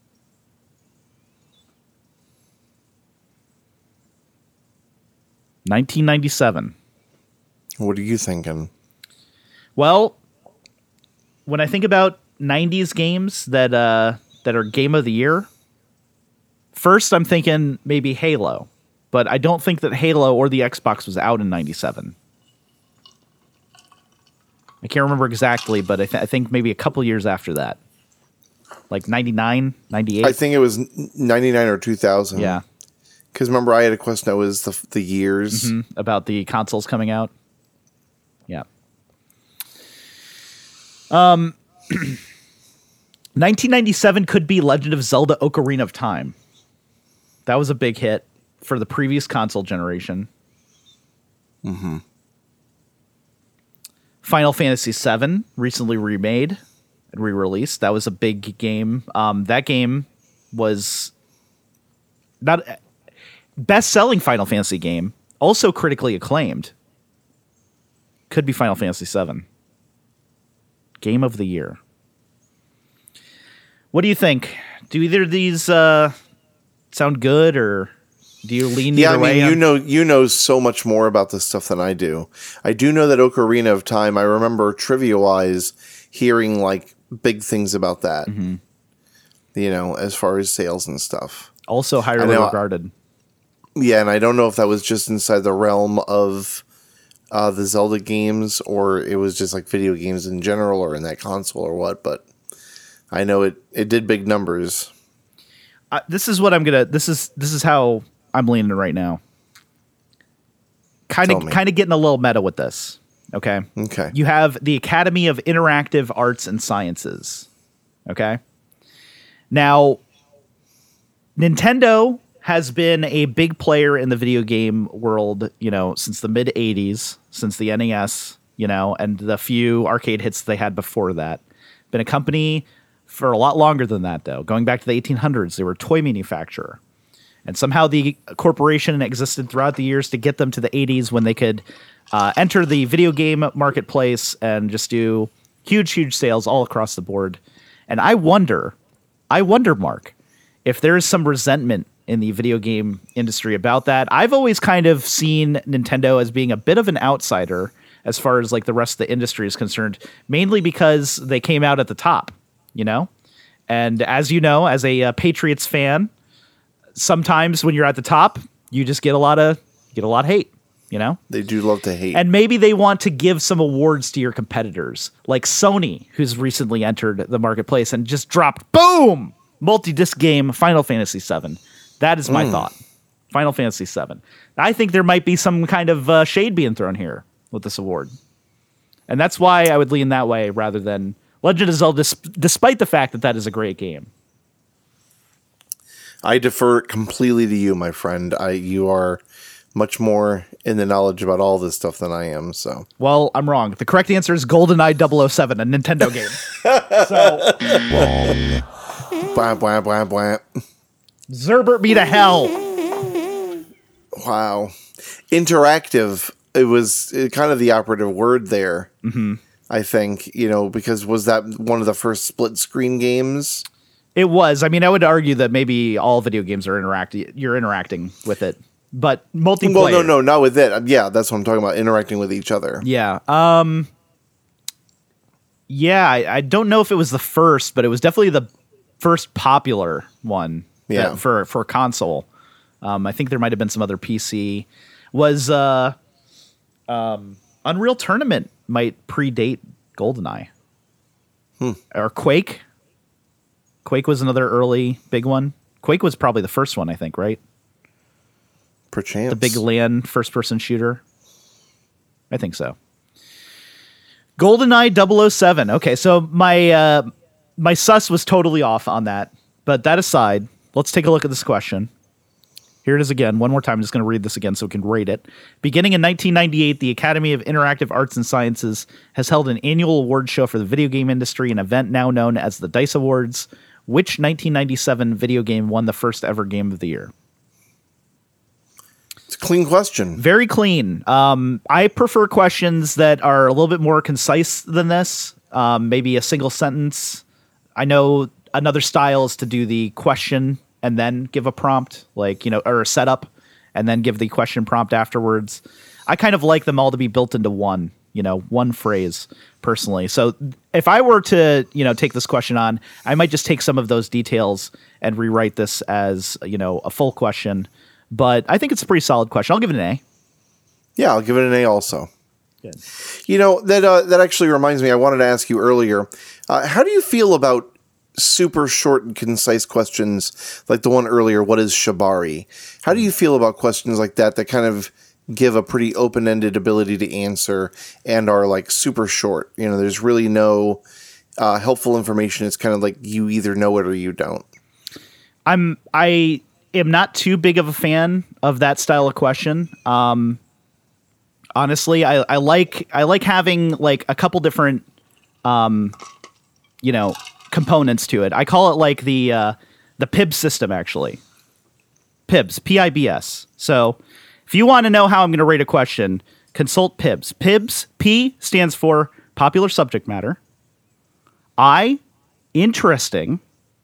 $1997. What are you thinking? Well, when I think about 90s games that are Game of the Year, first I'm thinking maybe Halo, but I don't think that Halo or the Xbox was out in 97. I can't remember exactly, but I think maybe a couple years after that. Like 99, 98? I think it was 99 or 2000. Yeah. Because remember, I had a question that was the years. About the consoles coming out. Yeah. 1997 could be Legend of Zelda Ocarina of Time. That was a big hit for the previous console generation. Final Fantasy VII, recently remade and re-released. That was a big game. That game was not best-selling Final Fantasy game, also critically acclaimed. Could be Final Fantasy VII. Game of the Year. What do you think? Do either of these sound good, or do you lean either way? Yeah, I mean, you know so much more about this stuff than I do. I do know that Ocarina of Time, I remember trivia-wise hearing like big things about that. You know, as far as sales and stuff. Also highly regarded. Yeah, and I don't know if that was just inside the realm of the Zelda games, or it was just like video games in general, or in that console, or what. But I know it did big numbers. This is what I'm gonna. This is how I'm leaning right now. Kind of getting a little meta with this. Okay. Okay. You have the Academy of Interactive Arts and Sciences. Okay. Now, Nintendo has been a big player in the video game world, you know, since the mid 80s, since the NES, and the few arcade hits they had before that. Been a company for a lot longer than that, though. Going back to the 1800s, they were a toy manufacturer. And somehow the corporation existed throughout the years to get them to the 80s when they could enter the video game marketplace and just do huge sales all across the board. And I wonder, Mark, if there is some resentment in the video game industry about that. I've always kind of seen Nintendo as being a bit of an outsider as far as like the rest of the industry is concerned, mainly because they came out at the top, And as you know, as a Patriots fan, sometimes when you're at the top, you just get a lot of hate, They do love to hate. And maybe they want to give some awards to your competitors, like Sony, who's recently entered the marketplace and just dropped, boom, multi-disc game Final Fantasy VII. That is my thought. Final Fantasy VII. I think there might be some kind of shade being thrown here with this award. And that's why I would lean that way rather than Legend of Zelda, despite the fact that that is a great game. I defer completely to you, my friend. You are much more in the knowledge about all this stuff than I am. So, well, I'm wrong. The correct answer is GoldenEye 007, a Nintendo game. So, blah, blah, blah, blah. Zerbert me to hell. Wow, interactive. It was kind of the operative word there. Mm-hmm. I think because was that one of the first split screen games? It was. I mean, I would argue that maybe all video games are you're interacting with it, but multiplayer. Well, no, not with it. Yeah, that's what I'm talking about. Interacting with each other. Yeah. Yeah. I don't know if it was the first, but it was definitely the first popular one. Yeah. For console. I think there might have been some other PC. Was Unreal Tournament might predate GoldenEye. Or Quake. Quake was another early big one. Quake was probably the first one, I think, right? Perchance. The big LAN first-person shooter. I think so. GoldenEye 007. Okay, so my sus was totally off on that. But that aside, let's take a look at this question. Here it is again. One more time. I'm just going to read this again so we can rate it. Beginning in 1998, the Academy of Interactive Arts and Sciences has held an annual award show for the video game industry, an event now known as the DICE Awards. Which 1997 video game won the first ever Game of the Year? It's a clean question. Very clean. I prefer questions that are a little bit more concise than this. Maybe a single sentence. I know another style is to do the question and then give a prompt, or a setup, and then give the question prompt afterwards. I kind of like them all to be built into one phrase, personally. So if I were to, take this question on, I might just take some of those details and rewrite this as, a full question. But I think it's a pretty solid question. I'll give it an A. Yeah, I'll give it an A also. Good. That actually reminds me, I wanted to ask you earlier, how do you feel about super short and concise questions like the one earlier, what is Shibari? How do you feel about questions like that kind of give a pretty open-ended ability to answer and are like super short? There's really no helpful information. It's kind of like you either know it or you don't. I am not too big of a fan of that style of question. Honestly, I like having like a couple different components to it. I call it like the PIBS system, actually. PIBS, P-I-B-S. So if you want to know how I'm going to rate a question, consult PIBS. PIBS, P stands for popular subject matter. I, interesting.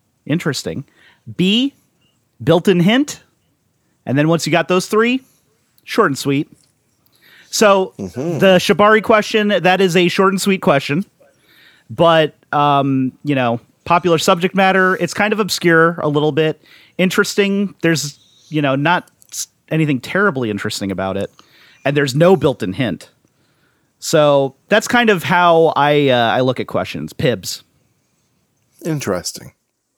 B, built-in hint. And then once you got those three, short and sweet. So the Shibari question, that is a short and sweet question. But, popular subject matter, it's kind of obscure a little bit. Interesting, there's, not anything terribly interesting about it. And there's no built-in hint. So that's kind of how I look at questions. PIBS. Interesting.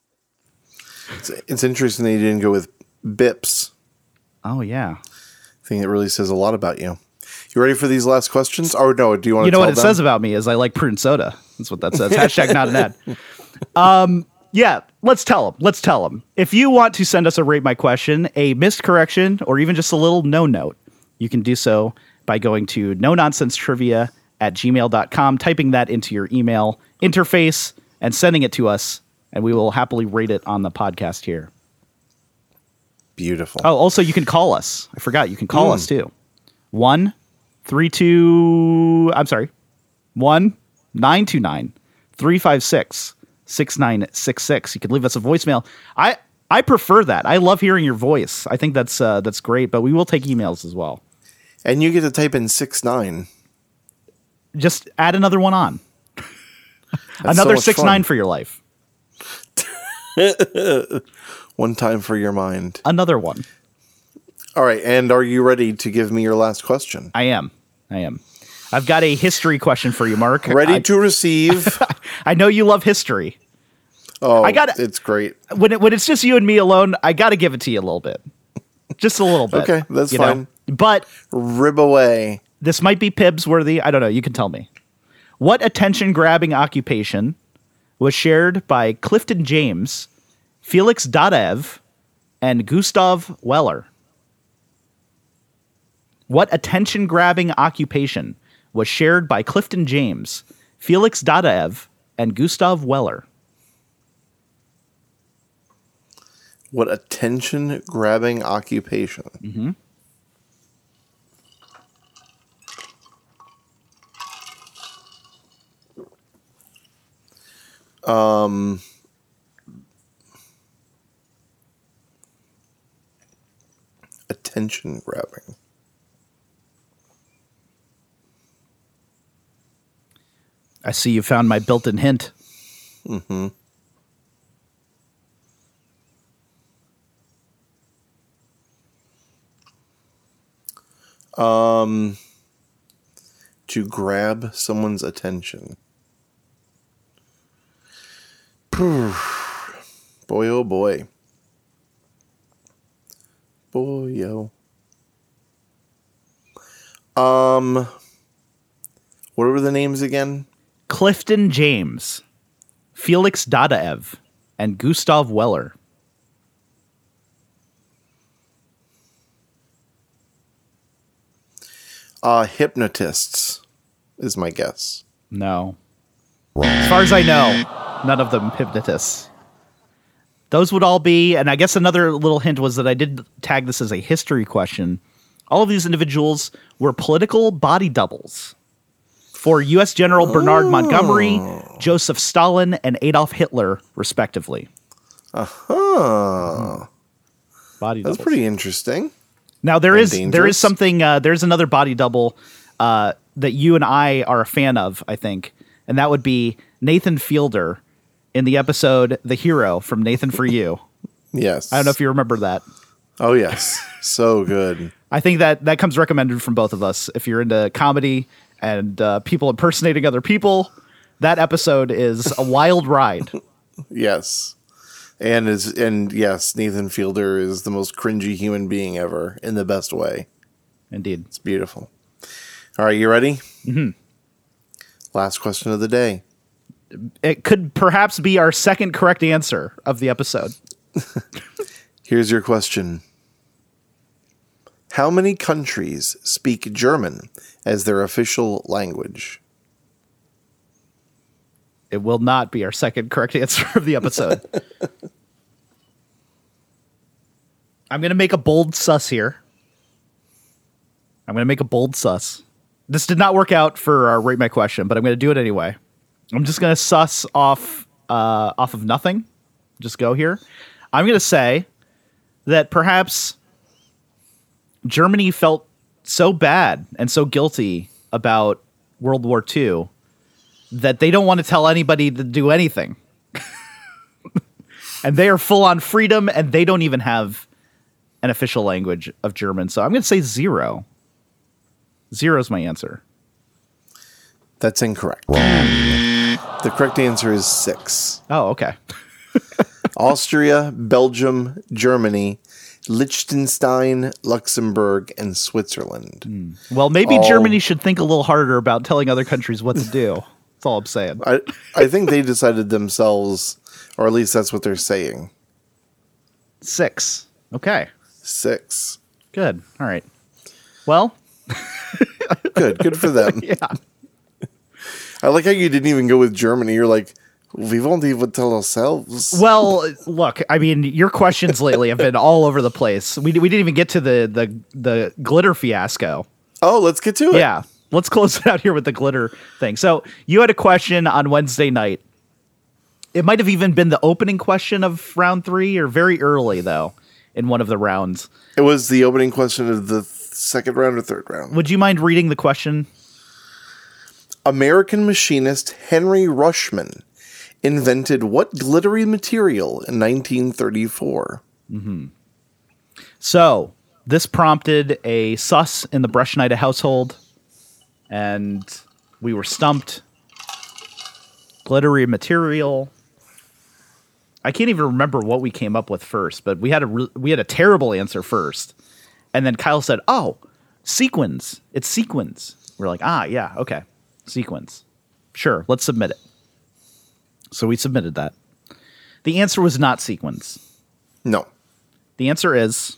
It's interesting that you didn't go with BIPS. Oh, yeah. I think it really says a lot about you. You ready for these last questions? Or no, do you want to tell what them? It says about me is I like prune soda. That's what that says. Hashtag not an ad. Yeah, let's tell them. If you want to send us a Rate My Question, a missed correction, or even just a little no note, you can do so by going to at gmail.com, typing that into your email interface and sending it to us, and we will happily rate it on the podcast here. Beautiful. Oh, also, you can call us. I forgot. You can call us, too. 1-929-356-6966. You could leave us a voicemail. I prefer that. I love hearing your voice. I think that's great, but we will take emails as well. And you get to type in 6-9. Just add another one on. Another 6-9 for your life. One time for your mind. Another one. All right. And are you ready to give me your last question? I am. I've got a history question for you, Mark. Ready to receive. I know you love history. Oh, it's great. When it's just you and me alone, I got to give it to you a little bit. Just a little bit. Okay, that's fine. Know? But rib away. This might be Pibbs worthy. I don't know. You can tell me. What attention-grabbing occupation was shared by Clifton James, Felix Dadaev, and Gustav Weller? What attention-grabbing occupation was shared by Clifton James, Felix Dadaev, and Gustav Weller? What attention-grabbing occupation? Mm-hmm. Attention-grabbing. I see you found my built-in hint. Mm-hmm. To grab someone's attention. Boy, oh boy. Boy, oh. What were the names again? Clifton James, Felix Dadaev, and Gustav Weller. Hypnotists is my guess. No. As far as I know, none of them hypnotists. Those would all be, and I guess another little hint was that I did tag this as a history question. All of these individuals were political body doubles for U.S. General Bernard Montgomery, Joseph Stalin, and Adolf Hitler, respectively. Uh-huh. Body doubles. That's pretty interesting. Now there is something. There's another body double that you and I are a fan of, I think, and that would be Nathan Fielder in the episode "The Hero" from Nathan For You. Yes, I don't know if you remember that. Oh yes, so good. I think that comes recommended from both of us. If you're into comedy and people impersonating other people, that episode is a wild ride. Yes. And yes, Nathan Fielder is the most cringy human being ever in the best way. Indeed. It's beautiful. All right, you ready? Mm-hmm. Last question of the day. It could perhaps be our second correct answer of the episode. Here's your question. How many countries speak German as their official language? It will not be our second correct answer of the episode. I'm going to make a bold sus here. This did not work out for our Rate My Question, but I'm going to do it anyway. I'm just going to suss off of nothing. Just go here. I'm going to say that perhaps Germany felt so bad and so guilty about World War II that they don't want to tell anybody to do anything. And they are full on freedom, and they don't even have an official language of German. So I'm going to say 0. 0 is my answer. That's incorrect. The correct answer is 6. Oh, okay. Austria, Belgium, Germany, Liechtenstein, Luxembourg, and Switzerland. Well, maybe Germany should think a little harder about telling other countries what to do. That's all I'm saying. I think they decided themselves, or at least that's what they're saying. 6. Okay. 6. Good. All right. Well. Good for them. Yeah. I like how you didn't even go with Germany. You're like, we won't even tell ourselves. Well, look, I mean, your questions lately have been all over the place. We didn't even get to the glitter fiasco. Oh, let's get to it. Yeah, let's close it out here with the glitter thing. So you had a question on Wednesday night. It might have even been the opening question of round 3 or very early, though, in one of the rounds. It was the opening question of the second round or third round. Would you mind reading the question? American machinist Henry Rushman invented what glittery material in 1934? So this prompted a sus in the Breschneida household, and we were stumped. Glittery material. I can't even remember what we came up with first, but we had a terrible answer first, and then Kyle said, "Oh, sequins. It's sequins." We're like, yeah, okay, sequins. Sure, let's submit it. So we submitted that. The answer was not sequins. No. The answer is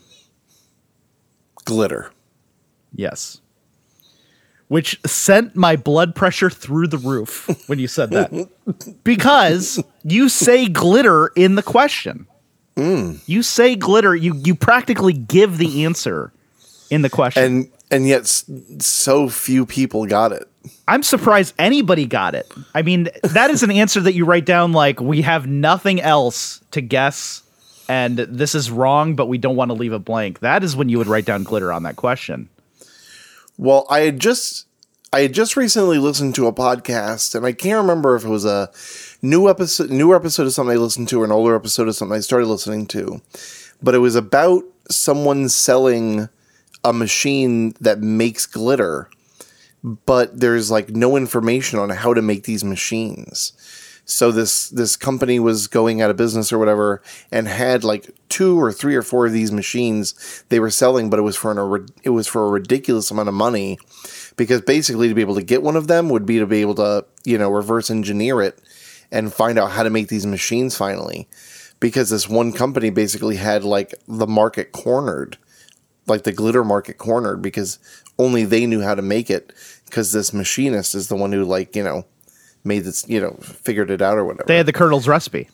glitter. yes. Which sent my blood pressure through the roof when you said that. Because you say glitter in the question. You say glitter. You practically give the answer in the question. And yet so few people got it. I'm surprised anybody got it. I mean, that is an answer that you write down like, we have nothing else to guess, and this is wrong, but we don't want to leave it blank. That is when you would write down glitter on that question. Well, I had just recently listened to a podcast, and I can't remember if it was a newer episode of something I listened to or an older episode of something I started listening to, but it was about someone selling a machine that makes glitter, but there's like no information on how to make these machines. So this company was going out of business or whatever, and had like 2 or 3 or 4 of these machines they were selling, but it was for a ridiculous amount of money, because basically to be able to get one of them would be to be able to, reverse engineer it and find out how to make these machines finally, because this one company basically had like the market cornered, like the glitter market cornered, because only they knew how to make it, because this machinist is the one who made this, figured it out or whatever. They had the Colonel's recipe.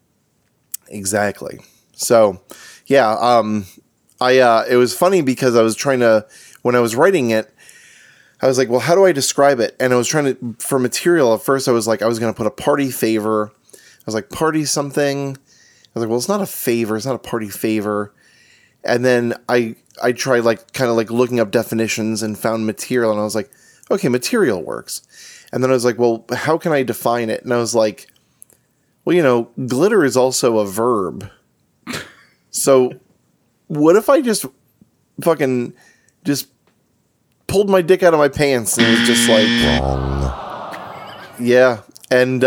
Exactly. So, yeah, it was funny because I was when I was writing it, I was like, well, how do I describe it? And I was for material, at first I was like, I was going to put a party favor. I was like, party something. I was like, well, it's not a favor. It's not a party favor. And then I tried looking up definitions and found material, and I was like, okay, material works. And then I was like, well, how can I define it? And I was like, well, glitter is also a verb. So what if I just fucking just pulled my dick out of my pants and was just like, wrong. Yeah. And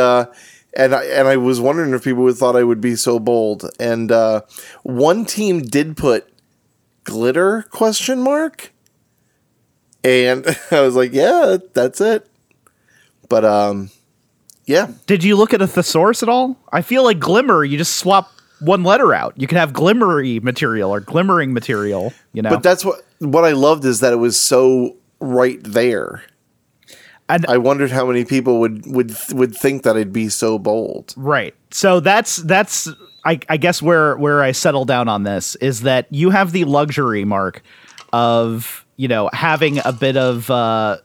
I was wondering if people would thought I would be so bold. And one team did put glitter ? And I was like, yeah, that's it. But, yeah. Did you look at a thesaurus at all? I feel like glimmer, you just swap one letter out. You can have glimmery material or glimmering material, But that's what I loved, is that it was so right there. And I wondered how many people would think that I'd be so bold. Right. So that's I guess where I settle down on this is that you have the luxury, Mark, of, having a bit of,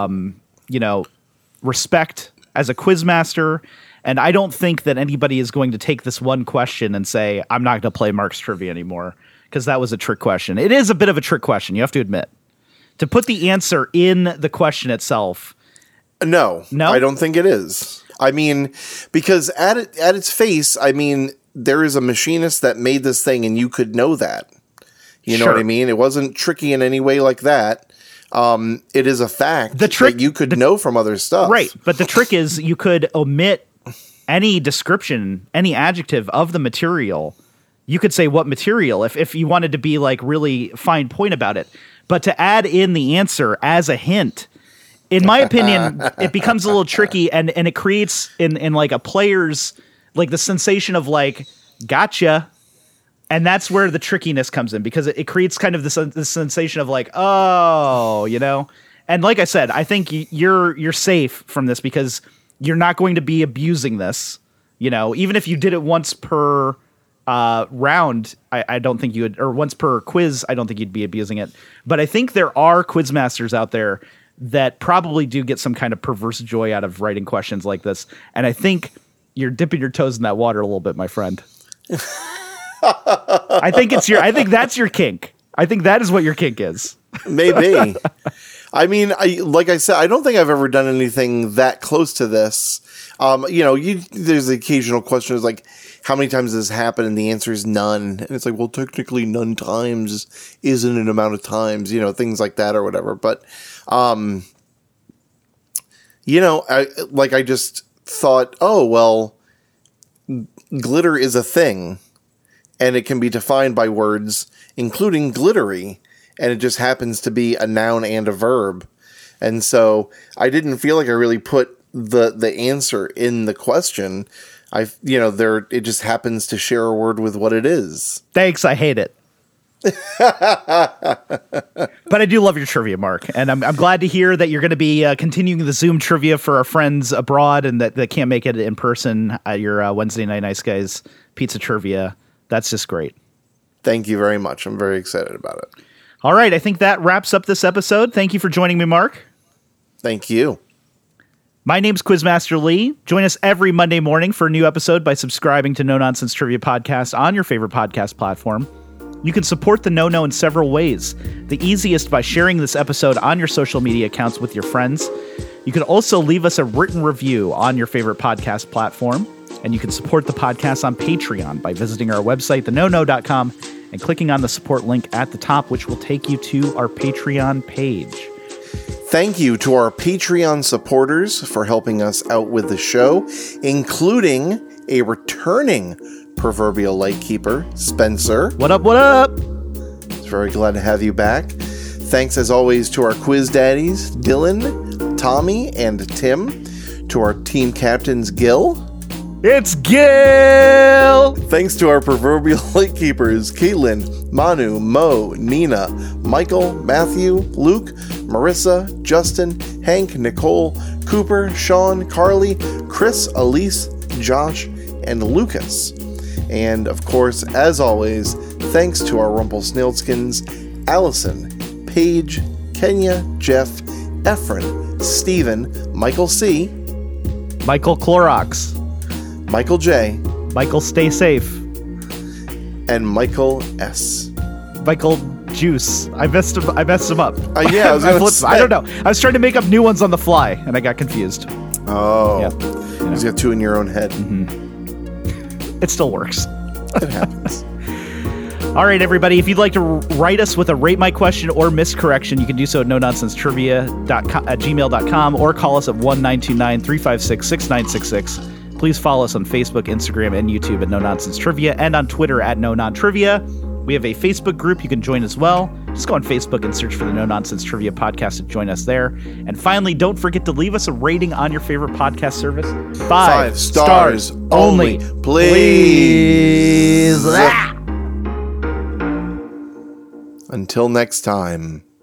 respect as a quizmaster, and I don't think that anybody is going to take this one question and say, I'm not going to play Mark's trivia anymore, because that was a trick question. It is a bit of a trick question, you have to admit. To put the answer in the question itself. No, I don't think it is. I mean, because at its face, I mean, there is a machinist that made this thing, and you could know that. You know what I mean? It wasn't tricky in any way like that. It is a fact that you could know from other stuff. Right. But the trick is you could omit any description, any adjective of the material. You could say what material if you wanted to be like really fine point about it. But to add in the answer as a hint, in my opinion, it becomes a little tricky, and it creates in like a player's, like the sensation of like, gotcha. And that's where the trickiness comes in, because it creates kind of this sensation of like, oh, And like I said, I think you're safe from this because you're not going to be abusing this. You know, even if you did it once per round, I don't think you would, or once per quiz, I don't think you'd be abusing it. But I think there are quiz masters out there that probably do get some kind of perverse joy out of writing questions like this. And I think you're dipping your toes in that water a little bit, my friend. I think that's your kink. I think that is what your kink is. Maybe. I mean, like I said, I don't think I've ever done anything that close to this. There's the occasional question is like, how many times does this happen? And the answer is none. And it's like, well, technically none times isn't an amount of times, things like that or whatever. But, I just thought, oh, well, glitter is a thing and it can be defined by words, including glittery. And it just happens to be a noun and a verb. And so I didn't feel like I really put the answer in the question. It just happens to share a word with what it is. Thanks, I hate it. But I do love your trivia, Mark. And I'm glad to hear that you're going to be continuing the Zoom trivia for our friends abroad and that can't make it in person at your Wednesday Night Nice Guys Pizza Trivia. That's just great. Thank you very much. I'm very excited about it. All right, I think that wraps up this episode. Thank you for joining me, Mark. Thank you. My name's Quizmaster Lee. Join us every Monday morning for a new episode by subscribing to No Nonsense Trivia Podcast on your favorite podcast platform. You can support the No-No in several ways. The easiest by sharing this episode on your social media accounts with your friends. You can also leave us a written review on your favorite podcast platform. And you can support the podcast on Patreon by visiting our website, thenono.com, and clicking on the support link at the top, which will take you to our Patreon page. Thank you to our Patreon supporters for helping us out with the show, including a returning proverbial lightkeeper, Spencer. What up, what up? It's very glad to have you back. Thanks, as always, to our quiz daddies, Dylan, Tommy, and Tim. To our team captains, Gil. It's Gil! Thanks to our proverbial lightkeepers, Caitlin, Manu, Mo, Nina, Michael, Matthew, Luke, Marissa, Justin, Hank, Nicole, Cooper, Sean, Carly, Chris, Elise, Josh, and Lucas. And, of course, as always, thanks to our Rumpelstiltskins, Allison, Paige, Kenya, Jeff, Efren, Steven, Michael C., Michael Clorox, Michael J., Michael Stay Safe, and Michael S. Michael Juice. I messed him up. Yeah, I don't know. I was trying to make up new ones on the fly, and I got confused. Oh. Yeah. You got two in your own head. Mm-hmm. It still works. It happens. All right, everybody. If you'd like to write us with a Rate My Question or miscorrection, you can do so at nononsensetrivia@gmail.com or call us at 1-929-356-6966. Please follow us on Facebook, Instagram, and YouTube at No Nonsense Trivia and on Twitter at No Non Trivia. We have a Facebook group you can join as well. Just go on Facebook and search for the No Nonsense Trivia Podcast to join us there. And finally, don't forget to leave us a rating on your favorite podcast service. 5 stars only. Please. Until next time.